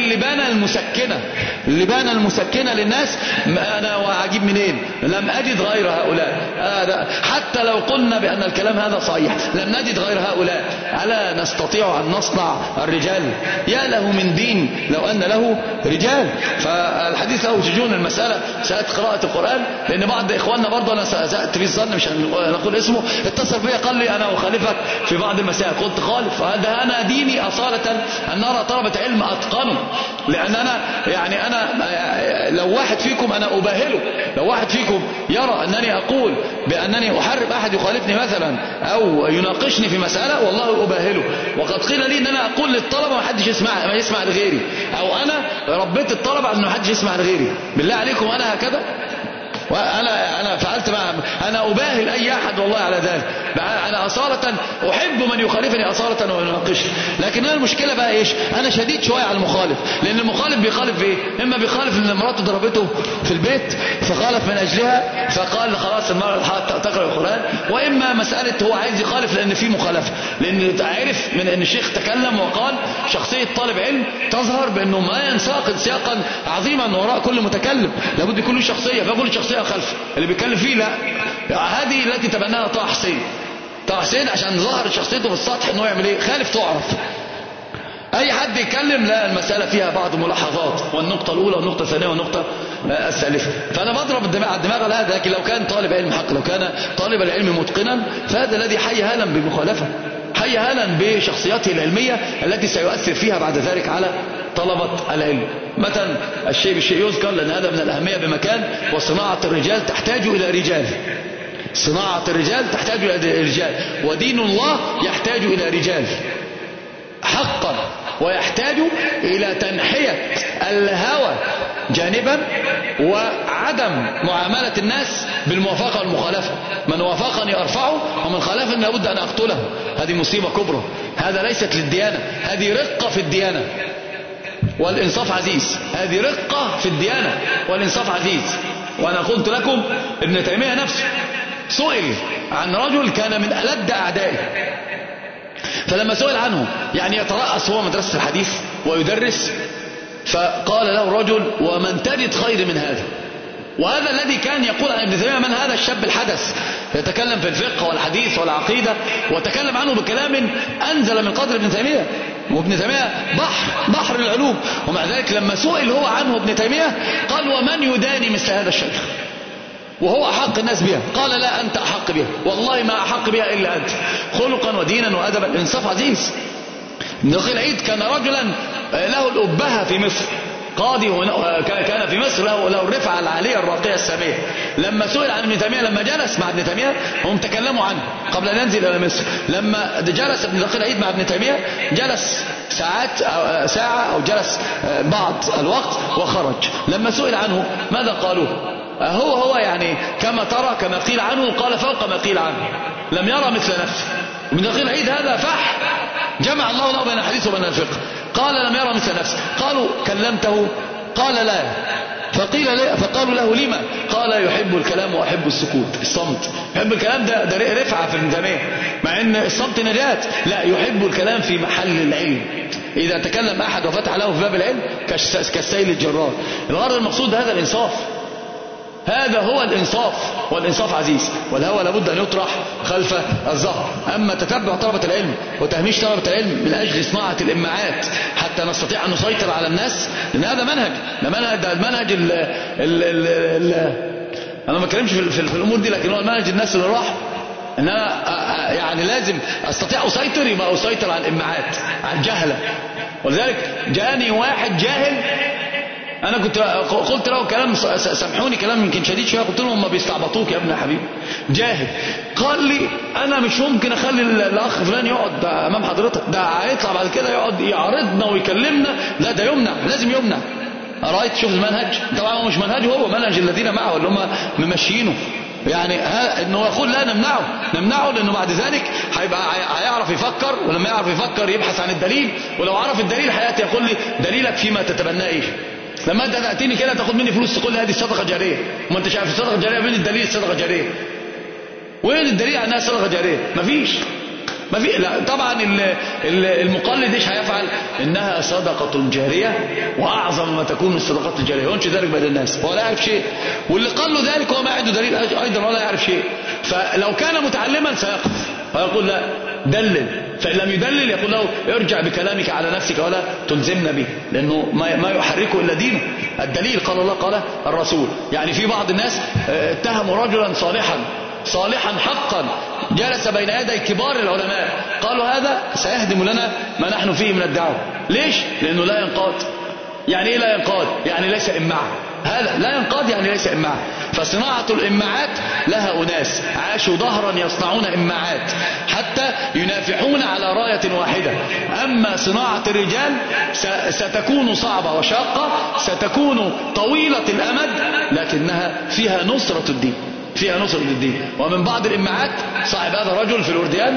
اللبانة المسكنة للناس. أنا وأجيب منين؟ لم أجد غير هؤلاء. حتى لو قلنا بأن الكلام هذا صحيح لم نجد غير هؤلاء. ألا نستطيع أن نصنع الرجال؟ يا له من دين لو أن له رجال. فالحديث له شجون المسألة ساعة قراءة القرآن، لأن بعض إخواننا برضه أنا سألت في الظن مش نقول اسمه اتصل بي قال لي أنا أخالفك في بعض المسائل. قلت خالف، هذا أنا ديني أصالة أن نرى طلبة علم أتقنوا، لأن أنا يعني أنا لو واحد فيكم أنا أباهله، لو واحد فيكم يرى أنني أقول بأنني أحرم أحد يخالفني مثلا أو يناقشني في مسألة والله أباهله. وقد قيل لي أن أنا أقول للطلبة ما حدش يسمع لغيري، أو أنا ربيت الطلبة أنه ما حدش يسمع لغيري. بالله عليكم أنا هكذا؟ وأنا فعلت أنا أباهل أي أحد والله على ذلك. أنا أصالة أحب من يخالفني أصالة ويناقشني. لكن أنا المشكلة بقى إيش؟ أنا شديد شوية على المخالف، لأن المخالف بيخالف إيه؟ إما بيخالف إن مراته ضربته في البيت فخالف من أجلها فقال خلاص المرأة تقرأ القرآن، وإما مسألة هو عايز يخالف لأن في مخالفة، لأن عرف من أن الشيخ تكلم وقال شخصية طالب علم تظهر بأنه ما ينساق سياقا عظيما وراء كل متكلم، لابد يكون له شخصية، فكل شخصية خلف اللي بيتكلم فيه. لا، هذه التي تبناها طه حسين عشان ظهرت شخصيته في السطح انه يعمل ايه؟ خالف تعرف. اي حد يتكلم لا، المسألة فيها بعض الملاحظات، والنقطة الاولى والنقطة الثانية والنقطة الثالثة. فانا بضرب الدماغ على هذا. لكن لو كان طالب علم حق، لو كان طالب العلم متقنا، فهذا الذي حي هالا بالمخالفة، حي هالا بشخصيته العلمية التي سيؤثر فيها بعد ذلك على طلبة العلم. مثلا الشيء بالشيء يذكر، لأن هذا من الأهمية بمكان. وصناعة الرجال تحتاج إلى رجال، صناعة الرجال تحتاج إلى رجال، ودين الله يحتاج إلى رجال. حقا، ويحتاج إلى تنحية الهوى جانبا، وعدم معاملة الناس بالموافقة والمخالفة. من وافقني أرفعه، ومن خالفني لابد أن أقتله. هذه مصيبة كبرى، هذا ليست للديانة، هذه رقة في الديانة والإنصاف عزيز. هذه رقة في الديانة والإنصاف عزيز. وأنا قلت لكم ابن تيمية نفسه سئل عن رجل كان من ألد أعدائه، فلما سئل عنه يعني يترأس هو مدرسة الحديث ويدرس، فقال له رجل: ومن تجد خير من هذا؟ وهذا الذي كان يقول عن ابن تيمية: من هذا الشاب الحدث يتكلم في الفقه والحديث والعقيدة، وتكلم عنه بكلام أنزل من قدر ابن تيمية. وابن تيمية بحر العلوم، ومع ذلك لما سئل هو عنه ابن تيمية قال: ومن يداني مثل هذا الشيخ وهو أحق الناس بها؟ قال: لا، أنت أحق بها، والله ما أحق بها إلا أنت، خلقا ودينا وأدبا. الإنصاف عزيز. ابن دقيق العيد كان رجلا له الأبهة في مصر، قاضي كان في مصر، له الرفعة العالية الراقية السامية. لما سئل عن ابن تيمية، لما جلس مع ابن تيمية، هم تكلموا عنه قبل أن ينزل إلى مصر، لما جلس ابن دقيق العيد مع ابن تيمية جلس ساعة أو جلس بعض الوقت وخرج. لما سئل عنه ماذا قالوه؟ هو يعني كما ترى، كما قيل عنه، قال فوق ما قيل عنه، لم يرى مثل نفسه. ابن دقيق العيد هذا فح جمع الله له بين الحديث وبين الفقه، قال لم يرى مثل نفسه. قالوا: كلمته؟ قال: لا. فقالوا له: لما؟ قال: يحب الكلام وأحب السكوت، الصمت. يحب الكلام ده رفعة في الجميع، مع ان الصمت نجاة. لا، يحب الكلام في محل العلم. إذا تكلم أحد وفتح له في باب العلم كالسيل الجرار. الغرض المقصود هذا الإنصاف، هذا هو الإنصاف، والإنصاف عزيز. والهوى لابد أن يطرح خلف الظهر. أما تتبع طلبة العلم وتهميش طلبة العلم من أجل صناعة الإماعات حتى نستطيع أن نسيطر على الناس، لأن هذا منهج، ده المنهج أنا ما بتكلمش في الأمور دي، لكن هو المنهج الناس اللي راح ان انا يعني لازم استطيع اسيطر، يبقى اسيطر على الاماعات، على الجهله. ولذلك جاءني واحد جاهل، انا كنت قلت له كلام، سامحوني كلام يمكن شديد شويه، قلت له: هم بيستعبطوك يا ابن حبيبي. جاهل قال لي: انا مش ممكن اخلي الاخ فلان يقعد امام حضرتك، ده هيطلع بعد كده يقعد يعارضنا ويكلمنا، لا ده يمنع، لازم يمنع. قريت شوف المنهج، طبعا هو مش منهجه، هو منهج الذين معه اللي هم ممشيينه. يعني انه يقول لا نمنعه لانه بعد ذلك هيعرف يفكر، ولما يعرف يفكر يبحث عن الدليل، ولو عرف الدليل هياتي يقول لي: دليلك فيما تتبناه ايه؟ لما انت تاتيني كده تاخد مني فلوس تقول لي هذه صدقه جاريه، وما انت شايف الصدقه الجاريه، فين الدليل الصدقه الجاريه؟ وين الدليل على انها صدقه جاريه؟ مفيش. لا طبعا المقلد ايش هيفعل؟ انها صدقه جاريه واعظم ما تكون الصدقات الجاريه، وينشر ذلك بين الناس، هو لا يعرف شيء، واللي قال له ذلك هو ما عنده دليل ايضا ولا يعرف شيء. فلو كان متعلما سيقف ويقول: لا دلل، فإن لم يدلل يقول له: ارجع بكلامك على نفسك ولا تلزمنا به، لأنه ما يحركه إلا دينه. الدليل قال الله قال الرسول. يعني في بعض الناس اتهموا رجلا صالحا حقا جلس بين يدي كبار العلماء، قالوا: هذا سيهدم لنا ما نحن فيه من الدعوة. ليش؟ لأنه لا ينقاد. يعني ايه لا ينقاد؟ يعني ليس إماعة. هذا لا ينقاد يعني ليس إماعة. فصناعة الإماعات لها أناس عاشوا ظهرا يصنعون إماعات حتى ينافحون على راية واحدة. أما صناعة الرجال ستكون صعبة وشاقة، ستكون طويلة الأمد، لكنها فيها نصرة الدين، فيها نصرة الدين. ومن بعض الإماعات صاحب هذا الرجل في الأرديان،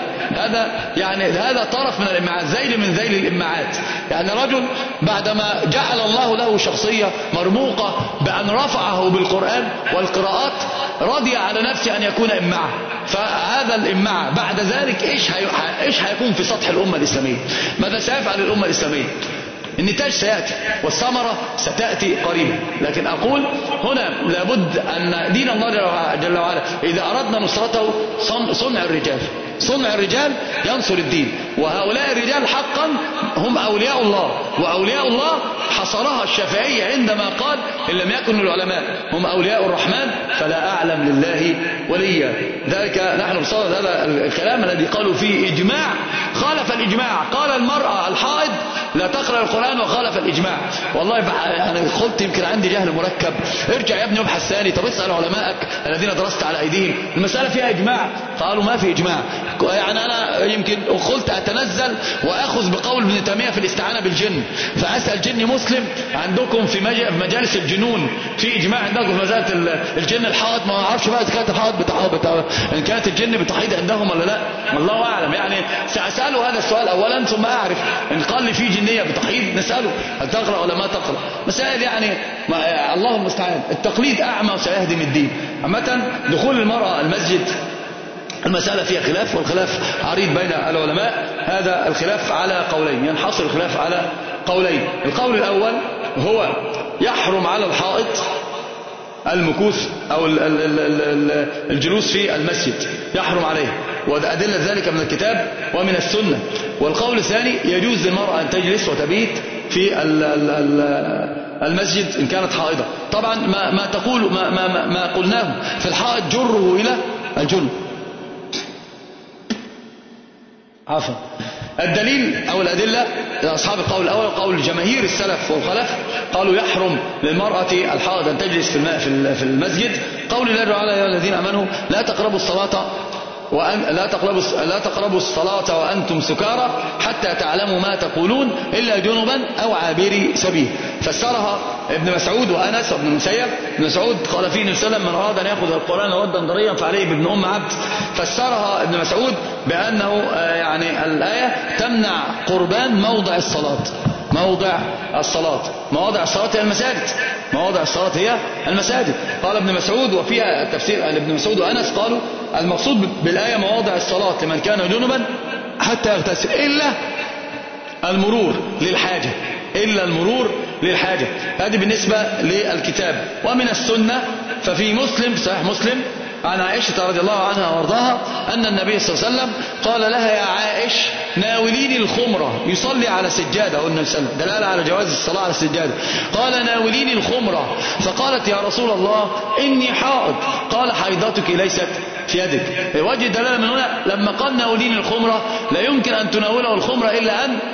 هذا طرف من الإماعات، ذيل من ذيل الإماعات. يعني رجل بعدما جعل الله له شخصية مرموقة بأن رفعه بالقرآن والقراءات، رضي على نفسه أن يكون إماعة. فهذا الإماعة بعد ذلك إيش هيكون في سطح الأمة الإسلامية؟ ماذا سيفعل الأمة الإسلامية؟ النتاج سيأتي والثمرة ستأتي قريبا. لكن أقول هنا لابد أن دين الله جل وعلا إذا أردنا نصرته صنع الرجال ينصر الدين. وهؤلاء الرجال حقا هم أولياء الله، وأولياء الله حصرها الشافعية عندما قال: إن لم يكن العلماء هم أولياء الرحمن فلا أعلم لله وليا. ذلك نحن بصدد هذا الكلام الذي قالوا فيه إجماع خالف الإجماع. قال: المرأة الحائض لا تقرأ القرآن وخالف الإجماع. والله أنا قلت يمكن عندي جهل مركب، ارجع يا ابني وابحث ثاني، طب اسأل علمائك الذين درست على أيديهم، المسألة فيها إجماع، قالوا ما في إجماع. يعني أنا يمكن قلت أتنزل وأخذ بقول ابن تيمية في الاستعانة بالجن، فأسأل جني مسلم عندكم في مجالس الجنون في إجماع عندكم في مسألة الجن الحائط، ما أعرفش بقى إذا كانت الحائط إن كانت الجن بتحيض عندهم ولا لا، الله أعلم. يعني سأسأله هذا السؤال أولا ثم أعرف إن قال لي في جنية بتحيض نسأله هل تقرأ ولا ما تقرأ. مسائل يعني الله المستعان، التقليد أعمى وسيهدم الدين. عامة دخول المرأة المسجد المسألة فيها خلاف، والخلاف عريض بين العلماء. هذا الخلاف على قولين، ينحصر الخلاف على قولين. القول الأول هو يحرم على الحائط المكوث أو الجلوس في المسجد، يحرم عليه، وأدلة ذلك من الكتاب ومن السنة. والقول الثاني يجوز للمرأة أن تجلس وتبيت في المسجد إن كانت حائضة. طبعا ما تقول ما قلناه في الحائط جره إلى الجنب. عفوا. الدليل أو الأدلة أصحاب القول الأول قول جماهير السلف والخلف، قالوا يحرم للمرأة الحائض أن تجلس في المسجد. قول الله تعالى يا الذين آمنوا لا تقربوا الصلاة لا تقربوا الصلاة وأنتم سكارى حتى تعلموا ما تقولون إلا جنبا أو عابري سبيل. فسرها ابن مسعود وأنس وابن المسيب. ابن مسعود قال فيه النبي صلى الله عليه وسلم من أراد أن يأخذ القرآن ردا ضريا فعليه بابن أم عبد. فسرها ابن مسعود بأنه يعني الآية تمنع قربان موضع الصلاة. مواضع الصلاة هي المساجد، مواضع الصلاة هي المساجد. قال ابن مسعود، وفيها التفسير ابن مسعود وأنس قالوا المقصود بالآية مواضع الصلاة لمن كان جنبا حتى يغتسل إلا المرور للحاجة. هذه بالنسبة للكتاب. ومن السنة ففي مسلم صحيح مسلم عن عائشة رضي الله عنها وارضاها أن النبي صلى الله عليه وسلم قال لها يا عائش ناوليني الخمرة، يصلي على سجادة، قلنا دلالة على جواز الصلاة على السجادة. قال ناوليني الخمرة، فقالت يا رسول الله إني حائض. قال حيضتك ليست في يدك. وجه دلالة من هنا لما قال ناوليني الخمرة لا يمكن أن تناوله الخمرة إلا أن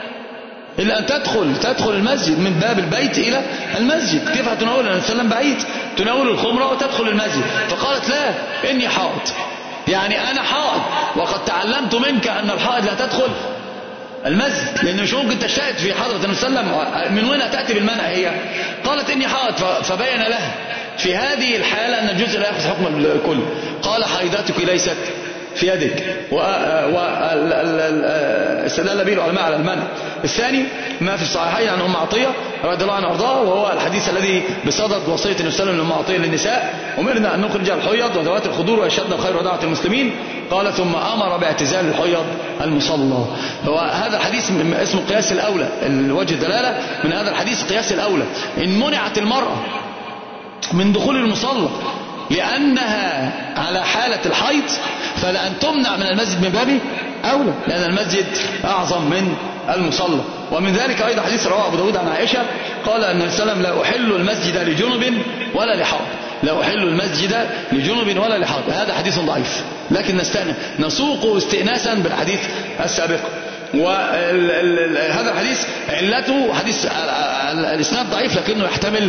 تدخل المسجد من باب البيت إلى المسجد. كيف هتناول النبي صلى الله عليه وسلم بعيد، تناول الخمرة وتدخل المسجد. فقالت لا إني حائض، يعني أنا حائض وقد تعلمت منك أن الحائض لا تدخل المسجد، لأن مش ممكن تشتهد في حضرة النبي صلى الله عليه وسلم. من وين تأتي بالمنع هي؟ قالت إني حائض، فبين لها في هذه الحالة أن الجزء لا يأخذ حكم الكل. قال حيضتك ليست في يدك، واستدل به العلماء على المنع. الثاني ما في الصحيحين عن أم عطية رضي الله عنها وارضاها، وهو الحديث الذي بصدد وصية النبي صلى الله عليه وسلم لأم عطية للنساء: أمرنا أن نخرج الحيض وذوات الخدور ويشهدن الخير ودعوة المسلمين. قال ثم أمر باعتزال الحيض المصلى. وهذا الحديث اسمه قياس الأولى، الوجه دلالة من هذا الحديث قياس الأولى. إن منعت المرأة من دخول المصلى لأنها على حالة الحيض فلأن تمنع من المسجد من باب أولى، لأن المسجد أعظم من المصلى. ومن ذلك أيضا حديث رواه أبو داود عن عائشة قال النبي صلى الله عليه وسلم لا أحل المسجد لجنب ولا لحائض، لا أحل المسجد لجنب ولا لحائض. هذا حديث ضعيف لكن نسوقه استئناسا بالحديث السابق. وهذا الحديث علته حديث الإسناد ضعيف لكنه يحتمل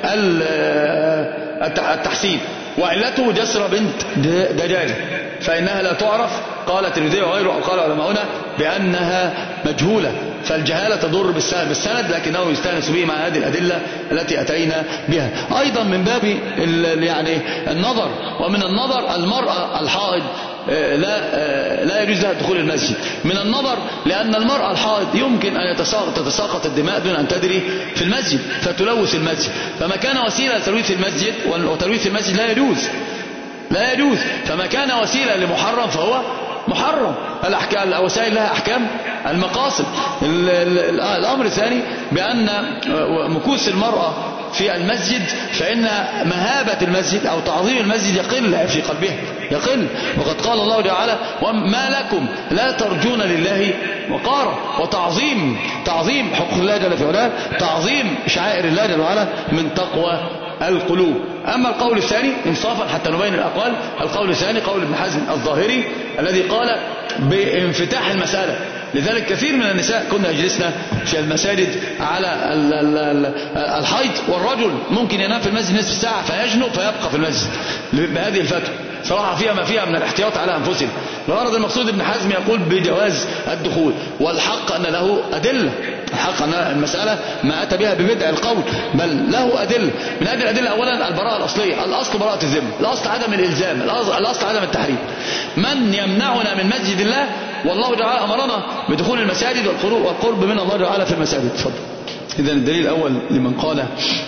التحسين. وعلته جسرة بنت دجاجة فإنها لا تعرف، قال الترمذي وغيره أو قال علماؤنا بأنها مجهولة، فالجهالة تضر بالسند لكنه يستأنس به مع هذه الأدلة التي أتينا بها. أيضا من باب يعني النظر، ومن النظر المرأة الحائض لا يجوز لها دخول المسجد. من النظر لأن المرأة الحائض يمكن أن تتساقط الدماء دون أن تدري في المسجد فتلوث المسجد، فما كان وسيلة لتلويث المسجد وتلويث المسجد لا يجوز. فما كان وسيلة لمحرم فهو محرم. الوسائل لها أحكام المقاصد. الأمر الثاني بأن مكوث المرأة في المسجد فإن مهابة المسجد أو تعظيم المسجد يقل في قلبها، يقل. وقد قال الله تعالى وما لكم لا ترجون لله وقارا. وتعظيم حقوق الله جل في علاه، تعظيم شعائر الله جل وعلا من تقوى القلوب. أما القول الثاني انصافا حتى نبين الأقوال، القول الثاني قول ابن حزم الظاهري الذي قال بانفتاح المسألة لذلك كثير من النساء كنا يجلسنا في المساجد على الحيض، والرجل ممكن ينام في المسجد نصف ساعة فيجنب فيبقى في المسجد بهذه الفتوى. صراحة فيها ما فيها من الاحتياط على أنفسنا. الغرض المقصود ابن حزم يقول بجواز الدخول، والحق أن له أدلة، الحق أن المسألة ما أتى بها ببدع القول، بل له أدلة. من هذه الأدلة أولا البراءة الأصلية، الأصل براءة الذمة، الأصل عدم الإلزام، الأصل عدم التحريم. من يمنعنا من مسجد الله؟ والله تعالى أمرنا بدخول المساجد والقرب من الله تعالى في المساجد. تفضل. إذن الدليل الأول لمن قال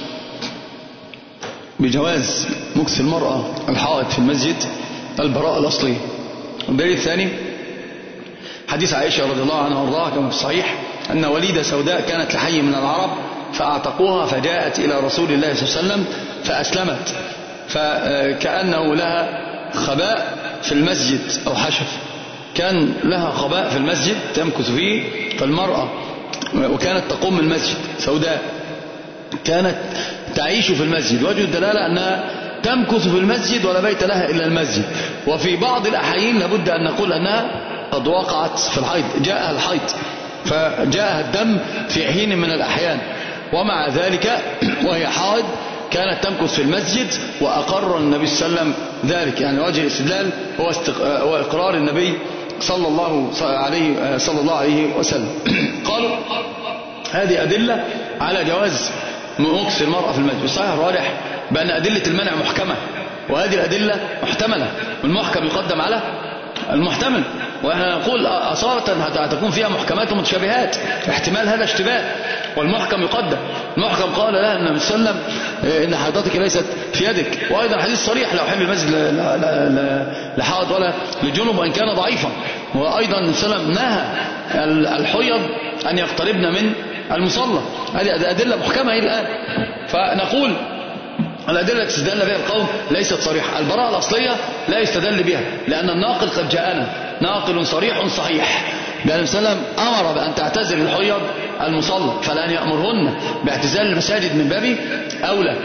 بجواز مكث المرأة الحائض في المسجد البراءة الأصلية. الدليل الثاني حديث عائشة رضي الله عنها وارضاها كما في الصحيح أن وليدة سوداء كانت لحي من العرب فأعتقوها فجاءت إلى رسول الله صلى الله عليه وسلم فأسلمت، فكأنه لها خباء في المسجد أو حشف، كان لها خباء في المسجد تمكث فيه، فالمرأة وكانت تقوم المسجد سوداء كانت تعيش في المسجد، وجه الدلالة أنها تمكث في المسجد ولا بيت لها إلا المسجد. وفي بعض الأحايين لابد أن نقول أنها قد وقعت في الحيض، جاءها الحيض فجاءها الدم في حين من الأحيان، ومع ذلك وهي حائض كانت تمكث في المسجد، وأقر النبي صلى الله عليه وسلم ذلك. يعني وجه الاستدلال هو إقرار النبي صلى الله عليه وسلم. قالوا هذه أدلة على جواز مكث المرأة في المسجد. صحيح الراجح بأن أدلة المنع محكمة، وهذه الأدلة محتملة، والمحكم يقدم على المحتمل. وإحنا نقول أصالة هتكون فيها محكمات ومتشابهات، احتمال هذا اشتباه، والمحكم يقدم. المحكم قال لها النبي صلى الله عليه وسلم إن حيضتك ليست في يدك، وأيضا حديث صريح لو حمل المسجد لحائض ولا لجنب وإن كان ضعيفا. وأيضا النبي صلى الله عليه وسلم نهى الحيض أن يقتربن من المصلى. هذه أدلة محكمة الآن. فنقول الأدلة التي استدل بها القوم ليست صريحة. البراءة الأصلية لا يستدل بها، لأن الناقل قد جاءنا ناقل صريح صحيح بأن النبي صلى الله عليه وسلم أمر بأن تعتزل الحيض المصلى، فلأن يأمرهن باعتزال المساجد من باب أولى.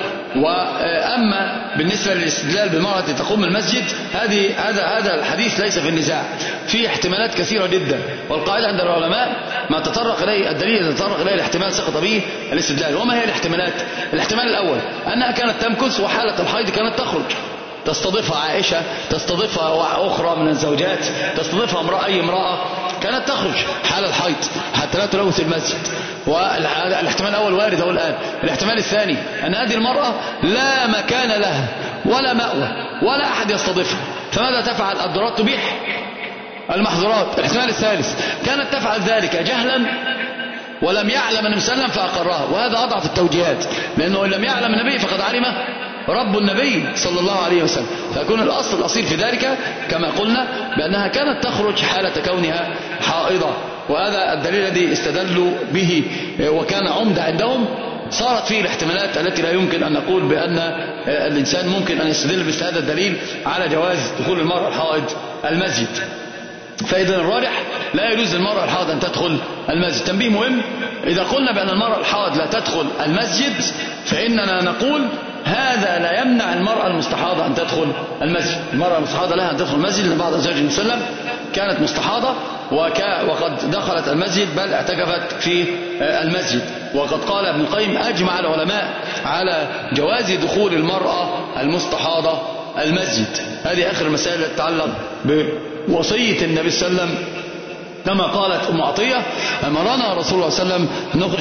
وأما بالنسبة للاستدلال بالمرأة تقوم المسجد، هذا الحديث ليس في النزاع، فيه احتمالات كثيرة جدا، والقاعدة عند العلماء ما تطرق إليه الدليل يتطرق إليه الاحتمال سقط به الاستدلال. وما هي الاحتمالات؟ الاحتمال الأول أنها كانت تمكث وحالة الحيض كانت تخرج، تستضيفها عائشة، تستضيفها أخرى من الزوجات، تستضيفها أي امرأة كانت تخرج حال الحيض حتى لا تلوث المسجد. والاحتمال الأول وارد أهو الآن. الاحتمال الثاني أن هذه المرأة لا مكان لها ولا مأوى ولا أحد يستضيفها، فماذا تفعل؟ الضرورات تبيح المحظورات. الاحتمال الثالث كانت تفعل ذلك جهلا ولم يعلم النبي صلى الله عليه وسلم فأقرها، وهذا أضعف التوجيهات، لأنه إن لم يعلم النبي فقد علم رب النبي صلى الله عليه وسلم، فيكون الأصل في ذلك كما قلنا بأنها كانت تخرج حالة كونها حائضة. وهذا الدليل الذي استدلوا به وكان عمدة عندهم، صارت فيه الاحتمالات التي لا يمكن أن نقول بأن الإنسان ممكن أن يستدل مثل هذا الدليل على جواز دخول المرأة الحائض المسجد. فإذا الراجح لا يجوز للمرأة الحائض أن تدخل المسجد. تنبيه مهم: إذا قلنا بأن المرأة الحائض لا تدخل المسجد فإننا نقول هذا لا يمنع المرأة المستحاضة أن تدخل المسجد. المرأة المستحاضة لها أن تدخل المسجد، لأن بعض أزواج النبي صلى الله عليه وسلم كانت مستحاضة وقد دخلت المسجد بل اعتكفت في المسجد. وقد قال ابن القيم: أجمع العلماء على جواز دخول المرأة المستحاضة المسجد. هذه آخر المسائل التي تتعلق بوصية النبي صلى الله عليه وسلم، كما قالت أم عطية: أمرنا رسول الله صلى الله عليه وسلم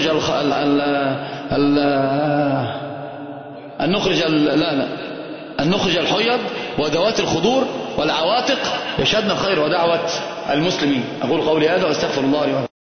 أن نخرج الحيض وذوات الخدور والعواتق يشهدن الخير ودعوة المسلمين. أقول قولي هذا واستغفر الله لي ولكم.